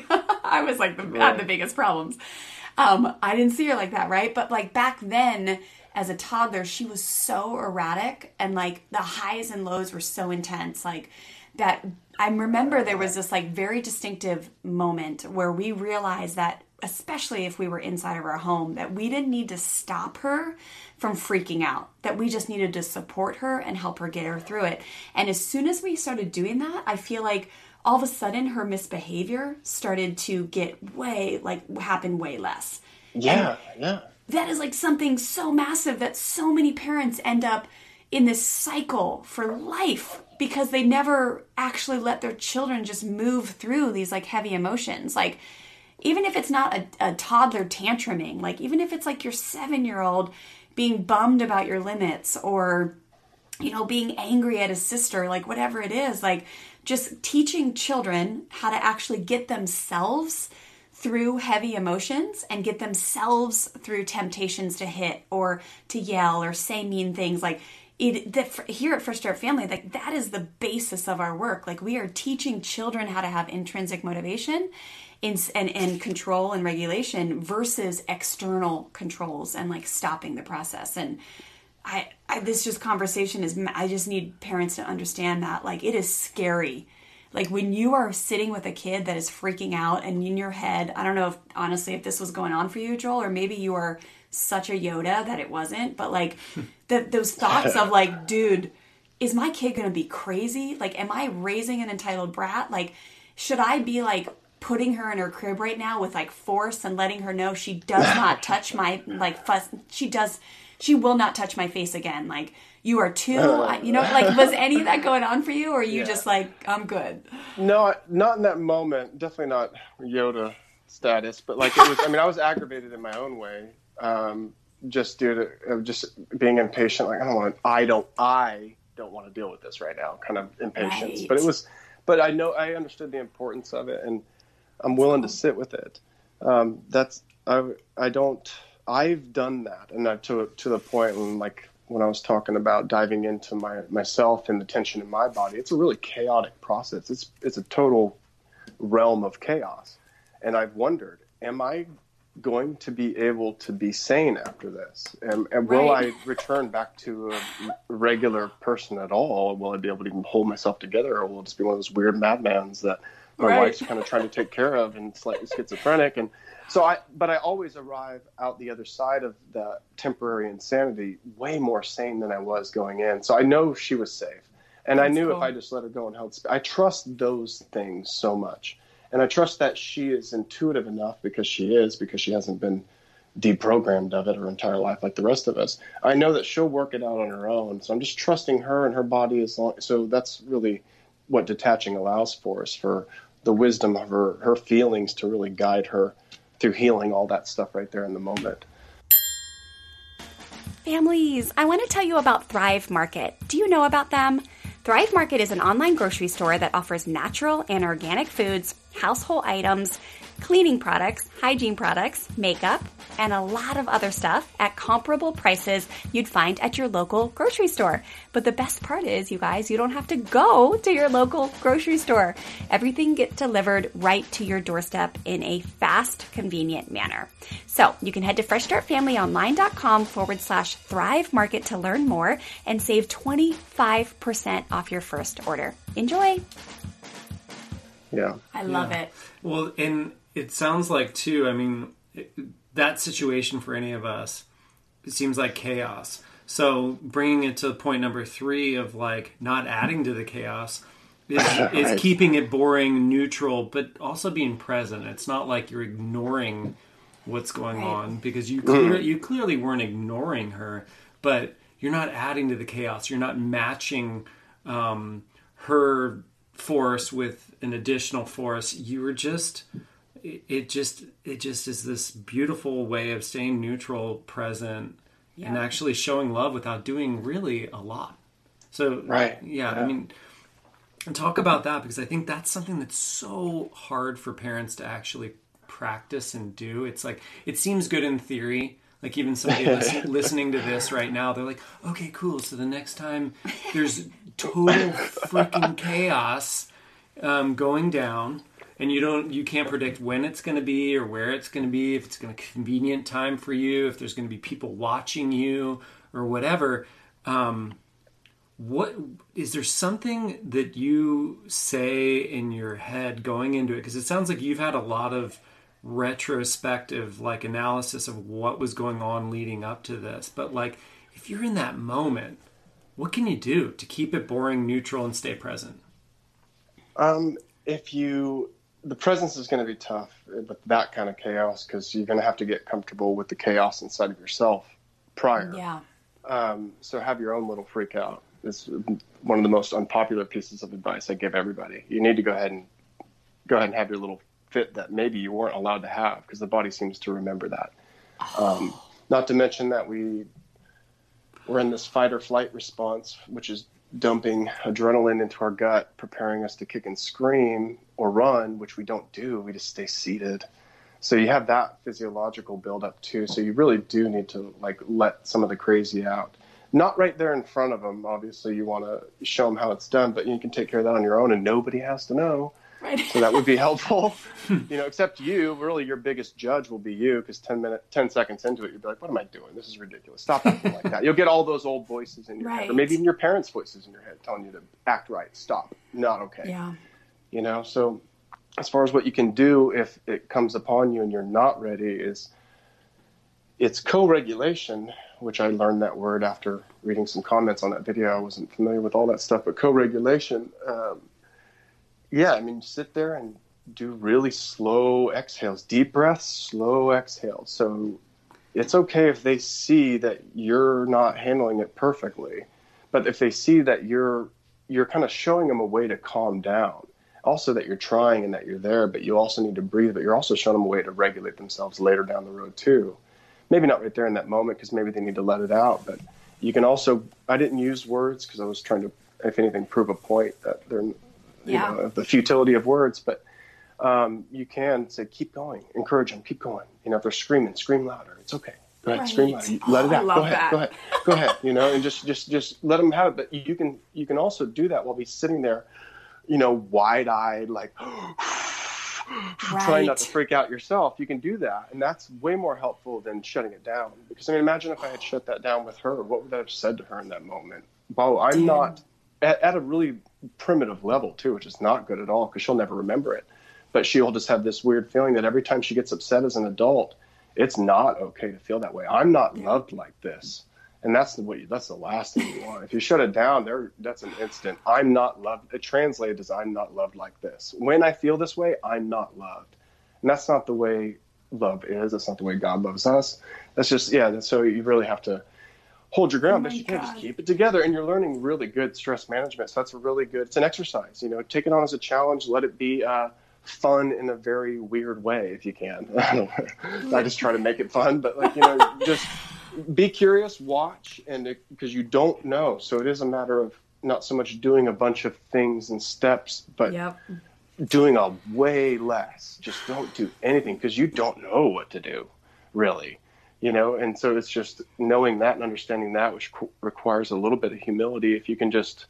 I was like had the biggest problems. I didn't see her like that, right? But like back then, as a toddler, she was so erratic, and like the highs and lows were so intense, like that. I remember there was this like very distinctive moment where we realized that, especially if we were inside of our home, that we didn't need to stop her from freaking out, that we just needed to support her and help her get her through it. And as soon as we started doing that, I feel like all of a sudden her misbehavior started to happen way less. Yeah, yeah. That is like something so massive that so many parents end up in this cycle for life because they never actually let their children just move through these like heavy emotions. Like, even if it's not a toddler tantruming, like even if it's like your 7-year-old being bummed about your limits, or, you know, being angry at his sister, like whatever it is, like just teaching children how to actually get themselves through heavy emotions and get themselves through temptations to hit or to yell or say mean things. Like here at Fresh Start Family, like that is the basis of our work. Like we are teaching children how to have intrinsic motivation and control and regulation versus external controls and like stopping the process. And this just conversation is, I just need parents to understand that like it is scary. Like when you are sitting with a kid that is freaking out and in your head, I don't know if honestly if this was going on for you, Joel, or maybe you are such a Yoda that it wasn't, but like those thoughts of like, dude, is my kid going to be crazy? Like, am I raising an entitled brat? Like, should I be like putting her in her crib right now with like force and letting her know she does not touch my like fuss? She will not touch my face again. Like, you are too, you know, like, was any of that going on for you? Or are you just like, I'm good? No, not in that moment. Definitely not Yoda status, but like it was, I mean, I was aggravated in my own way. Just due to just being impatient. Like, I don't want to deal with this right now. Kind of impatience, Right. but I understood the importance of it, and I'm willing to sit with it. I've done that, and to the point when I was talking about diving into myself and the tension in my body, it's a really chaotic process. It's a total realm of chaos, and I've wondered, am I going to be able to be sane after this? And will I return back to a regular person at all? Will I be able to even hold myself together, or will it just be one of those weird madmans that my wife's kind of trying to take care of and slightly schizophrenic? And so I always arrive out the other side of the temporary insanity way more sane than I was going in. So I know she was safe. And I knew if I just let her go and held space, I trust those things so much. And I trust that she is intuitive enough because she hasn't been deprogrammed of it her entire life like the rest of us. I know that she'll work it out on her own. So I'm just trusting her and her body so that's really what detaching allows for us, for the wisdom of her feelings to really guide her through healing all that stuff right there in the moment. Families, I want to tell you about Thrive Market. Do you know about them? Thrive Market is an online grocery store that offers natural and organic foods, household items, cleaning products, hygiene products, makeup, and a lot of other stuff at comparable prices you'd find at your local grocery store. But the best part is, you guys, you don't have to go to your local grocery store. Everything gets delivered right to your doorstep in a fast, convenient manner. So you can head to freshstartfamilyonline.com/Thrive Market to learn more and save 25% off your first order. Enjoy. Yeah. I love it. Well, and it sounds like, too, I mean, that situation for any of us, it seems like chaos. So bringing it to point number 3 of, like, not adding to the chaos is keeping it boring, neutral, but also being present. It's not like you're ignoring what's going on, because you clearly weren't ignoring her, but you're not adding to the chaos. You're not matching her force with an additional force. You were just, it just is this beautiful way of staying neutral, present, and actually showing love without doing really a lot. So, I mean, and talk about that, because I think that's something that's so hard for parents to actually practice and do. It's like, it seems good in theory. Like even somebody listening to this right now, they're like, okay, cool. So the next time there's total freaking chaos going down, and you can't predict when it's going to be or where it's going to be, if it's going to be a convenient time for you, if there's going to be people watching you or whatever. What is there something that you say in your head going into it? Because it sounds like you've had a lot of retrospective like analysis of what was going on leading up to this. But like, if you're in that moment, what can you do to keep it boring, neutral, and stay present? The presence is going to be tough with that kind of chaos, because you're going to have to get comfortable with the chaos inside of yourself prior. Yeah. So have your own little freak out. It's one of the most unpopular pieces of advice I give everybody. You need to go ahead and have your little fit that maybe you weren't allowed to have, because the body seems to remember that. Not to mention that we're in this fight or flight response, which is dumping adrenaline into our gut, preparing us to kick and scream or run, which we don't do. We just stay seated. So you have that physiological buildup too. So you really do need to like let some of the crazy out. Not right there in front of them. Obviously, you want to show them how it's done, but you can take care of that on your own, and nobody has to know. Right. So that would be helpful. Except you. Really, your biggest judge will be you, because 10 seconds into it, you'll be like, what am I doing? This is ridiculous. Stop acting like that. You'll get all those old voices in your head, or maybe even your parents' voices in your head telling you to act right. Stop. Not okay. Yeah. So as far as what you can do if it comes upon you and you're not ready it's co-regulation, which I learned that word after reading some comments on that video. I wasn't familiar with all that stuff, but co-regulation, sit there and do really slow exhales, deep breaths, slow exhales. So it's okay if they see that you're not handling it perfectly, but if they see that you're kind of showing them a way to calm down, also that you're trying and that you're there, but you also need to breathe, but you're also showing them a way to regulate themselves later down the road too. Maybe not right there in that moment, because maybe they need to let it out, but you can also, I didn't use words because I was trying to, if anything, prove a point that they're, the futility of words, but you can say, keep going, encourage them, keep going. If they're screaming, scream louder. It's okay. Go ahead, scream louder. Let it out. Go ahead. And just let them have it. But you can also do that while he's sitting there, wide-eyed, like trying not to freak out yourself. You can do that, and that's way more helpful than shutting it down. Because imagine if I had shut that down with her. What would I have said to her in that moment? Well, I'm not at a really primitive level too, which is not good at all, because she'll never remember it. But she'll just have this weird feeling that every time she gets upset as an adult, it's not okay to feel that way. I'm not loved like this. And that's the last thing you want. If you shut it down, that's an instant. I'm not loved. It translated as I'm not loved like this. When I feel this way, I'm not loved. And that's not the way love is. That's not the way God loves us. That's just, so you really have to hold your ground, but you can't just keep it together. And you're learning really good stress management. So that's it's an exercise, take it on as a challenge. Let it be fun in a very weird way if you can. I just try to make it fun, but just be curious, watch, and because you don't know. So it is a matter of not so much doing a bunch of things and steps, but doing a way less. Just don't do anything, because you don't know what to do, really. And so it's just knowing that and understanding that, which requires a little bit of humility. If you can just,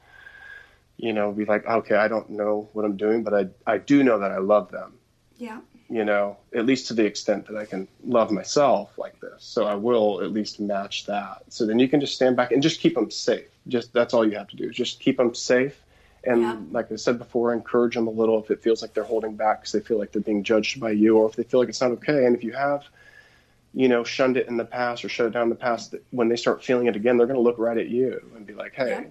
be like, okay, I don't know what I'm doing, but I do know that I love them. Yeah. At least to the extent that I can love myself like this. So I will at least match that. So then you can just stand back and just keep them safe. That's all you have to do, is just keep them safe. And like I said before, encourage them a little if it feels like they're holding back because they feel like they're being judged by you, or if they feel like it's not okay. And if you have, shunned it in the past or shut it down in the past, when they start feeling it again, they're going to look right at you and be like, hey,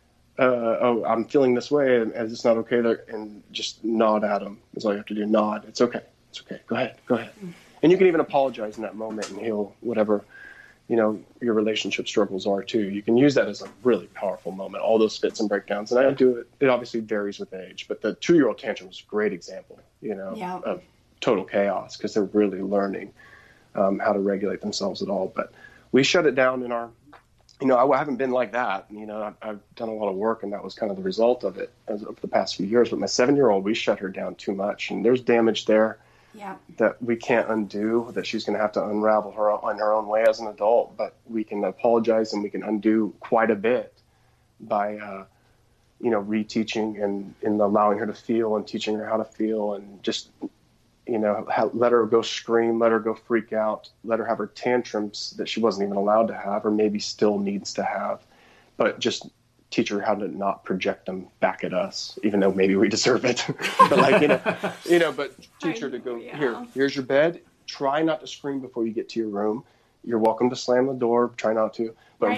I'm feeling this way, and it's not okay. And just nod at them is all you have to do. Nod. It's okay. It's okay. Go ahead. And you can even apologize in that moment, and he'll, whatever your relationship struggles are too. You can use that as a really powerful moment, all those fits and breakdowns. And I do it. It obviously varies with age, but the 2-year-old tantrum is a great example, of total chaos because they're really learning how to regulate themselves at all. But we shut it down in our, I haven't been like that. I've done a lot of work, and that was kind of the result of it over the past few years. But my 7-year-old, we shut her down too much, and there's damage there. Yeah. That we can't undo, that she's going to have to unravel her on her own way as an adult. But we can apologize and we can undo quite a bit by, reteaching and allowing her to feel and teaching her how to feel and just, let her go scream, let her go freak out, let her have her tantrums that she wasn't even allowed to have or maybe still needs to have, but just teach her how to not project them back at us, even though maybe we deserve it. But but teach her to go, here's your bed. Try not to scream before you get to your room. You're welcome to slam the door. Try not to, but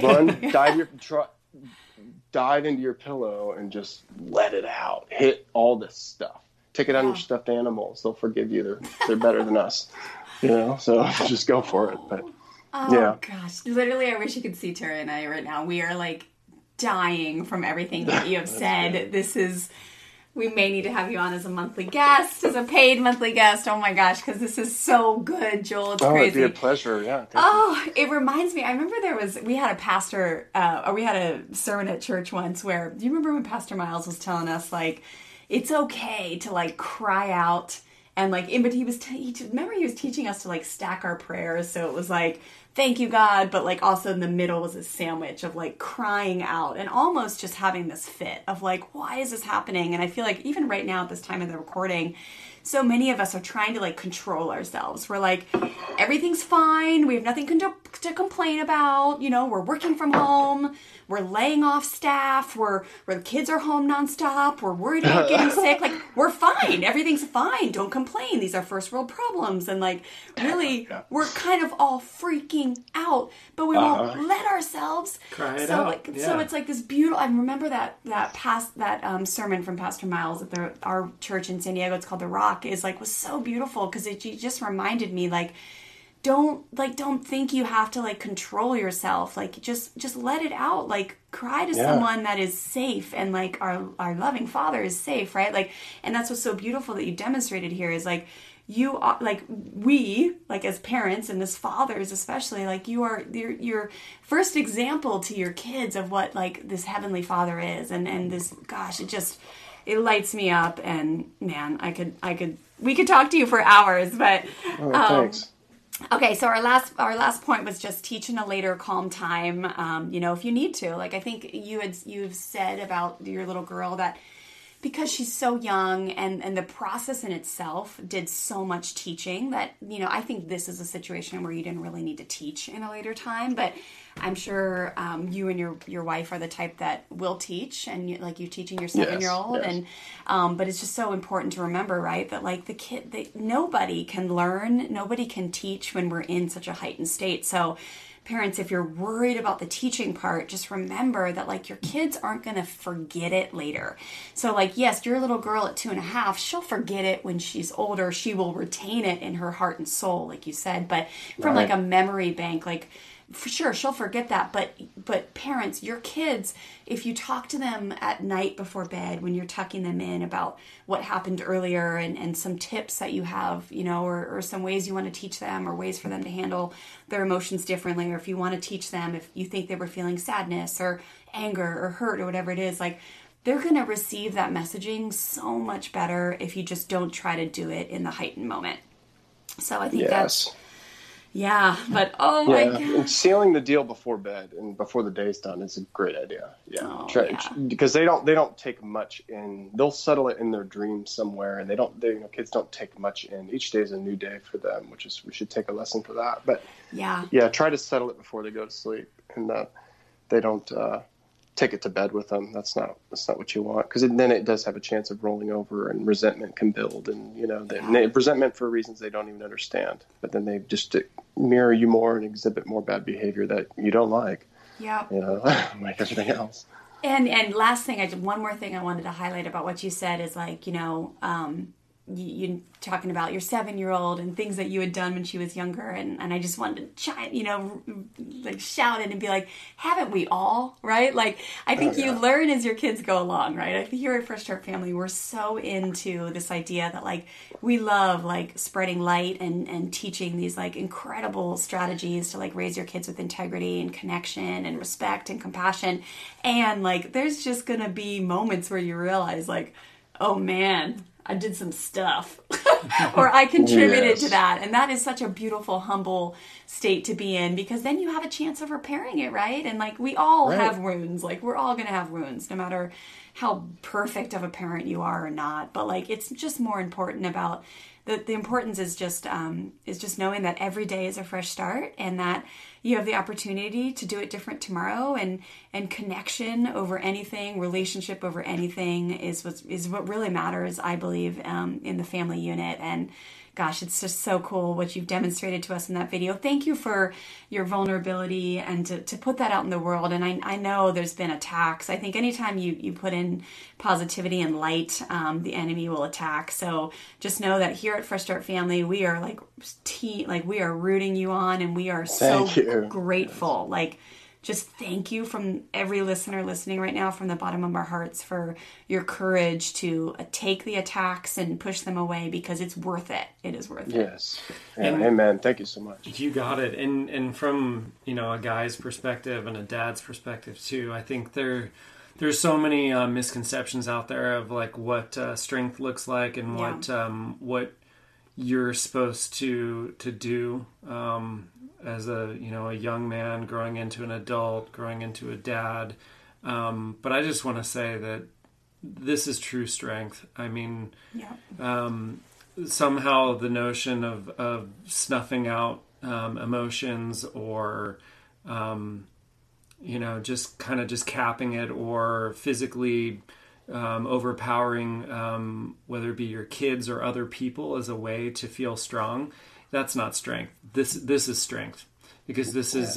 dive into your pillow and just let it out. Hit all this stuff. Take it on your stuffed animals. They'll forgive you. They're better than us, so just go for it. But gosh, literally, I wish you could see Tara and I right now. We are like dying from everything that you have said. We may need to have you on as a monthly guest, as a paid monthly guest. Oh my gosh, because this is so good, Joel. It's crazy. It'd be a pleasure. Yeah. It reminds me. I remember we had a sermon at church once where, do you remember when Pastor Miles was telling us like, it's okay to like cry out and like, but he was teaching us to like stack our prayers. So it was like, thank you, God. But like also in the middle was a sandwich of like crying out and almost just having this fit of like, why is this happening? And I feel like even right now at this time of the recording, so many of us are trying to like control ourselves. We're like, everything's fine. We have nothing to complain about. We're working from home. We're laying off staff. Where the kids are home nonstop. We're worried about getting sick. Like, we're fine. Everything's fine. Don't complain. These are first world problems. And like, really, we're kind of all freaking out, but we won't let ourselves cry it out. So it's like this beautiful. I remember that sermon from Pastor Miles at our church in San Diego. It's called The Rock. Was so beautiful because it just reminded me like, don't think you have to like control yourself. Like just let it out. Like cry to someone that is safe, and like our loving Father is safe, right? Like, and that's what's so beautiful that you demonstrated here is like, you are like, we like as parents and as fathers especially, like you are your first example to your kids of what like this Heavenly Father is, and this, gosh, it lights me up. And man, we could talk to you for hours, but thanks. Okay, so our last point was just teach in a later calm time. If you need to, like I think you've said about your little girl that because she's so young and the process in itself did so much teaching that, I think this is a situation where you didn't really need to teach in a later time, but I'm sure you and your wife are the type that will teach, and you teaching your 7-year-old, yes. And but it's just so important to remember, right, that like the kid, nobody can learn, nobody can teach when we're in such a heightened state. So parents, if you're worried about the teaching part, just remember that like your kids aren't going to forget it later. So like, yes, your little girl at 2.5, she'll forget it when she's older. She will retain it in her heart and soul, like you said, but from like a memory bank, like for sure she'll forget that. But parents, your kids, if you talk to them at night before bed when you're tucking them in about what happened earlier and some tips that you have, or some ways you want to teach them, or ways for them to handle their emotions differently, or if you want to teach them if you think they were feeling sadness or anger or hurt or whatever it is, like they're going to receive that messaging so much better if you just don't try to do it in the heightened moment. So I think that's but my God. And sealing the deal before bed and before the day's done is a great idea. Because they don't take much in. They'll settle it in their dreams somewhere, and kids don't take much in. Each day is a new day for them, we should take a lesson for that. But try to settle it before they go to sleep, and they don't take it to bed with them. That's not what you want, because then it does have a chance of rolling over, and resentment can build, and resentment for reasons they don't even understand. But then they just mirror you more and exhibit more bad behavior that you don't like. Yeah. Like everything else. And last thing, one more thing I wanted to highlight about what you said is like, you talking about your 7-year-old and things that you had done when she was younger, and I just wanted to like shout it and be like, haven't we all, right? Like, I think you learn as your kids go along, right? I think here at Fresh Start Family, we're so into this idea that like we love like spreading light and teaching these like incredible strategies to like raise your kids with integrity and connection and respect and compassion. And like there's just gonna be moments where you realize like, oh man, I did some stuff or I contributed to that. And that is such a beautiful, humble state to be in, because then you have a chance of repairing it, right? And like we all have wounds. Like we're all going to have wounds no matter how perfect of a parent you are or not. But like it's just more important about the importance is just knowing that every day is a fresh start, and that you have the opportunity to do it different tomorrow, and connection over anything, relationship over anything is what really matters, I believe, in the family unit. And gosh, it's just so cool what you've demonstrated to us in that video. Thank you for your vulnerability and to put that out in the world. And I know there's been attacks. I think anytime you put in positivity and light, the enemy will attack. So just know that here at Fresh Start Family, we are like we are rooting you on, and we are so grateful. Like, just thank you from every listener listening right now, from the bottom of our hearts, for your courage to take the attacks and push them away, because it's worth it. It is worth it. Yes. Yeah, amen. Thank you so much. You got it. And from, a guy's perspective and a dad's perspective too, I think there's so many misconceptions out there of like what strength looks like, and what you're supposed to do as a young man growing into an adult, growing into a dad. But I just want to say that this is true strength. I mean, somehow the notion of snuffing out emotions, or just kind of just capping it, or physically overpowering, whether it be your kids or other people, as a way to feel strong. That's not strength. This is strength, because this is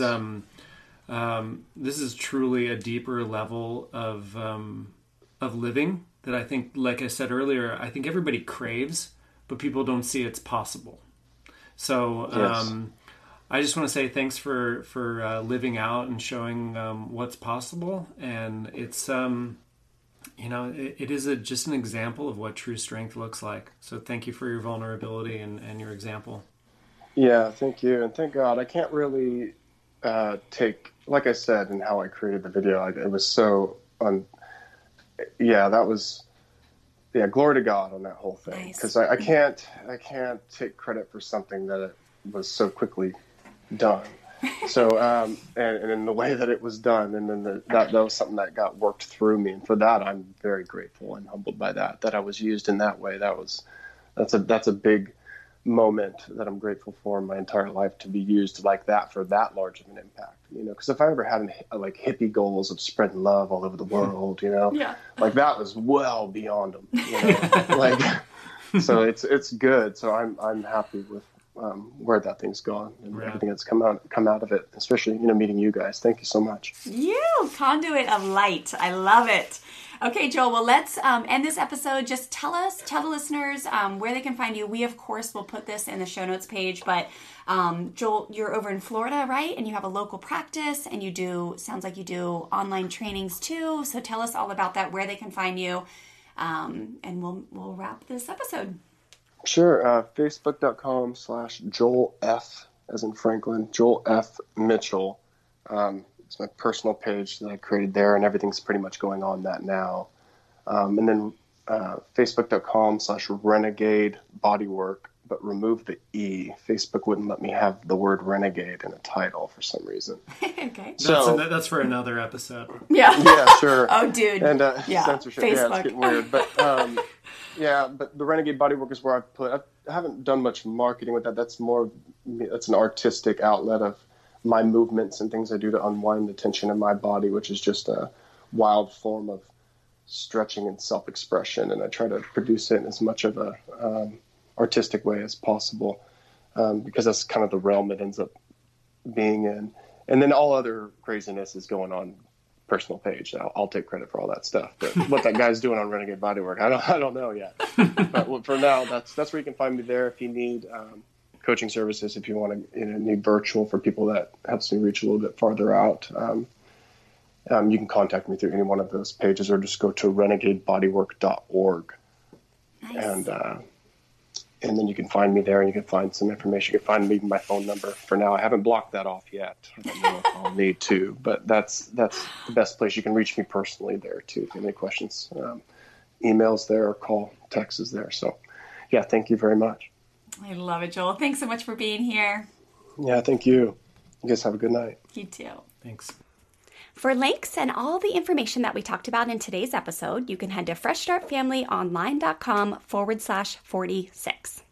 truly a deeper level of living that I think, like I said earlier, I think everybody craves, but people don't see it's possible. So I just want to say thanks for living out and showing what's possible, and it's it is just an example of what true strength looks like. So thank you for your vulnerability and your example. Yeah, thank you. And thank God. I can't really take, like I said, in how I created the video, it was so, glory to God on that whole thing. Because I can't take credit for something that was so quickly done. So, and in the way that it was done, and then that was something that got worked through me. And for that, I'm very grateful and humbled by that I was used in that way. That's a big moment that I'm grateful for in my entire life, to be used like that for that large of an impact, because if I ever had like hippie goals of spreading love all over the world, like that was well beyond them, like, so it's good. So I'm happy with where that thing's gone and everything that's come out of it, especially, meeting you guys. Thank you so much. You conduit of light. I love it. Okay, Joel, well, let's end this episode. Just tell the listeners where they can find you. We, of course, will put this in the show notes page, but Joel, you're over in Florida, right? And you have a local practice, and sounds like you do online trainings too. So tell us all about that, where they can find you, and we'll wrap this episode. Sure. Facebook.com/Joel F, as in Franklin, Joel F. Mitchell. It's my personal page that I created there, and everything's pretty much going on that now. And then Facebook.com/Renegade Bodywork, but remove the E. Facebook wouldn't let me have the word renegade in a title for some reason. Okay. So that's for another episode. Yeah. Yeah, sure. Oh, dude. And censorship. Facebook. Yeah, it's getting weird. But but the Renegade Bodywork is where I haven't done much marketing with that. That's an artistic outlet of my movements and things I do to unwind the tension in my body, which is just a wild form of stretching and self-expression. And I try to produce it in as much of a artistic way as possible, because that's kind of the realm it ends up being in. And then all other craziness is going on personal page. I'll take credit for all that stuff. But what that guy's doing on Renegade Bodywork, I don't know yet. But for now, that's where you can find me there. If you need coaching services, if you want to need virtual for people, that helps me reach a little bit farther out. You can contact me through any one of those pages, or just go to renegadebodywork.org. Nice. And then you can find me there, and you can find some information. You can find me my phone number. For now, I haven't blocked that off yet. I don't know if I'll need to, but that's the best place. You can reach me personally there too if you have any questions. Emails there, or call, text is there. So, yeah, thank you very much. I love it, Joel. Thanks so much for being here. Yeah, thank you. You guys have a good night. You too. Thanks. For links and all the information that we talked about in today's episode, you can head to freshstartfamilyonline.com/46.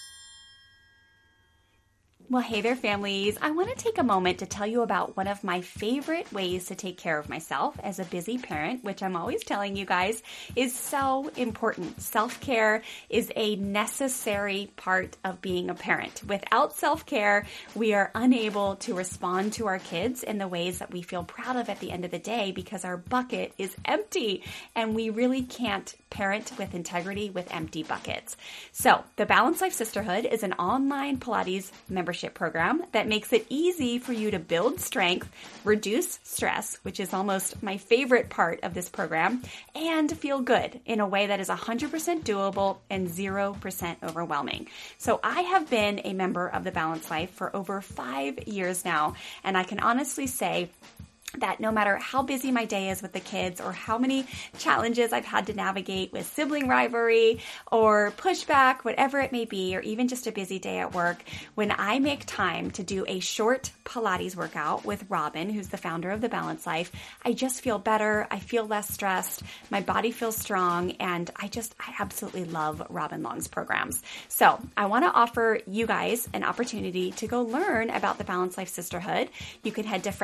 Well, hey there, families. I want to take a moment to tell you about one of my favorite ways to take care of myself as a busy parent, which I'm always telling you guys is so important. Self-care is a necessary part of being a parent. Without self-care, we are unable to respond to our kids in the ways that we feel proud of at the end of the day, because our bucket is empty, and we really can't parent with integrity with empty buckets. So the Balanced Life Sisterhood is an online Pilates membership program that makes it easy for you to build strength, reduce stress, which is almost my favorite part of this program, and feel good in a way that is 100% doable and 0% overwhelming. So I have been a member of the Balanced Life for over 5 years now, and I can honestly say that no matter how busy my day is with the kids, or how many challenges I've had to navigate with sibling rivalry or pushback, whatever it may be, or even just a busy day at work, when I make time to do a short Pilates workout with Robin, who's the founder of The Balanced Life, I just feel better. I feel less stressed. My body feels strong. And I absolutely love Robin Long's programs. So I want to offer you guys an opportunity to go learn about the Balanced Life Sisterhood. You can head to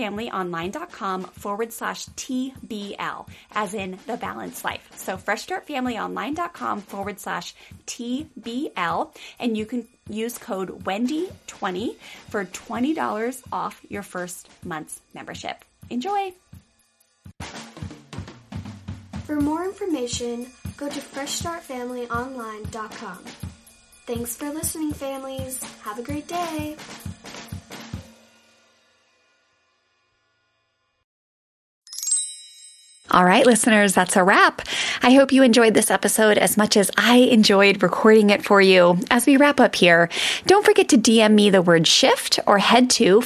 freshstartfamilyonline.com/TBL, as in the Balanced Life. So freshstartfamilyonline.com/TBL, and you can use code Wendy20 for $20 off your first month's membership. Enjoy! For more information, go to freshstartfamilyonline.com. Thanks for listening, families. Have a great day. All right, listeners, that's a wrap. I hope you enjoyed this episode as much as I enjoyed recording it for you. As we wrap up here, don't forget to DM me the word shift, or head to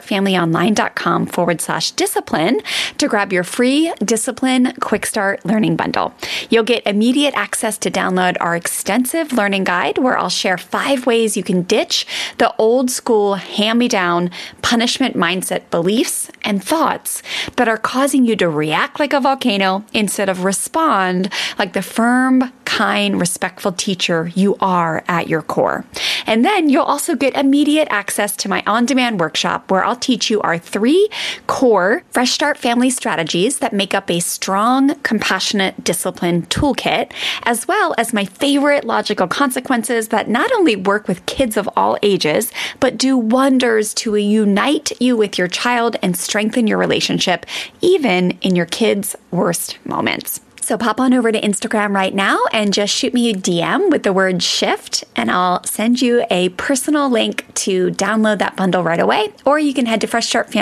freshstartfamilyonline.com/discipline to grab your free Discipline Quick Start Learning Bundle. You'll get immediate access to download our extensive learning guide, where I'll share 5 ways you can ditch the old school hand-me-down punishment mindset beliefs and thoughts that are causing you to react like a volcano instead of respond like the firm, kind, respectful teacher you are at your core. And then you'll also get immediate access to my on-demand workshop, where I'll teach you our 3 core Fresh Start family strategies that make up a strong, compassionate discipline toolkit, as well as my favorite logical consequences that not only work with kids of all ages, but do wonders to unite you with your child and strengthen your relationship, even in your kids' worst moments. So pop on over to Instagram right now and just shoot me a DM with the word shift, and I'll send you a personal link to download that bundle right away. Or you can head to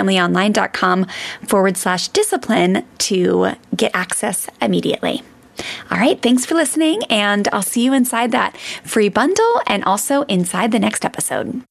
freshstartfamilyonline.com/discipline to get access immediately. All right, thanks for listening, and I'll see you inside that free bundle and also inside the next episode.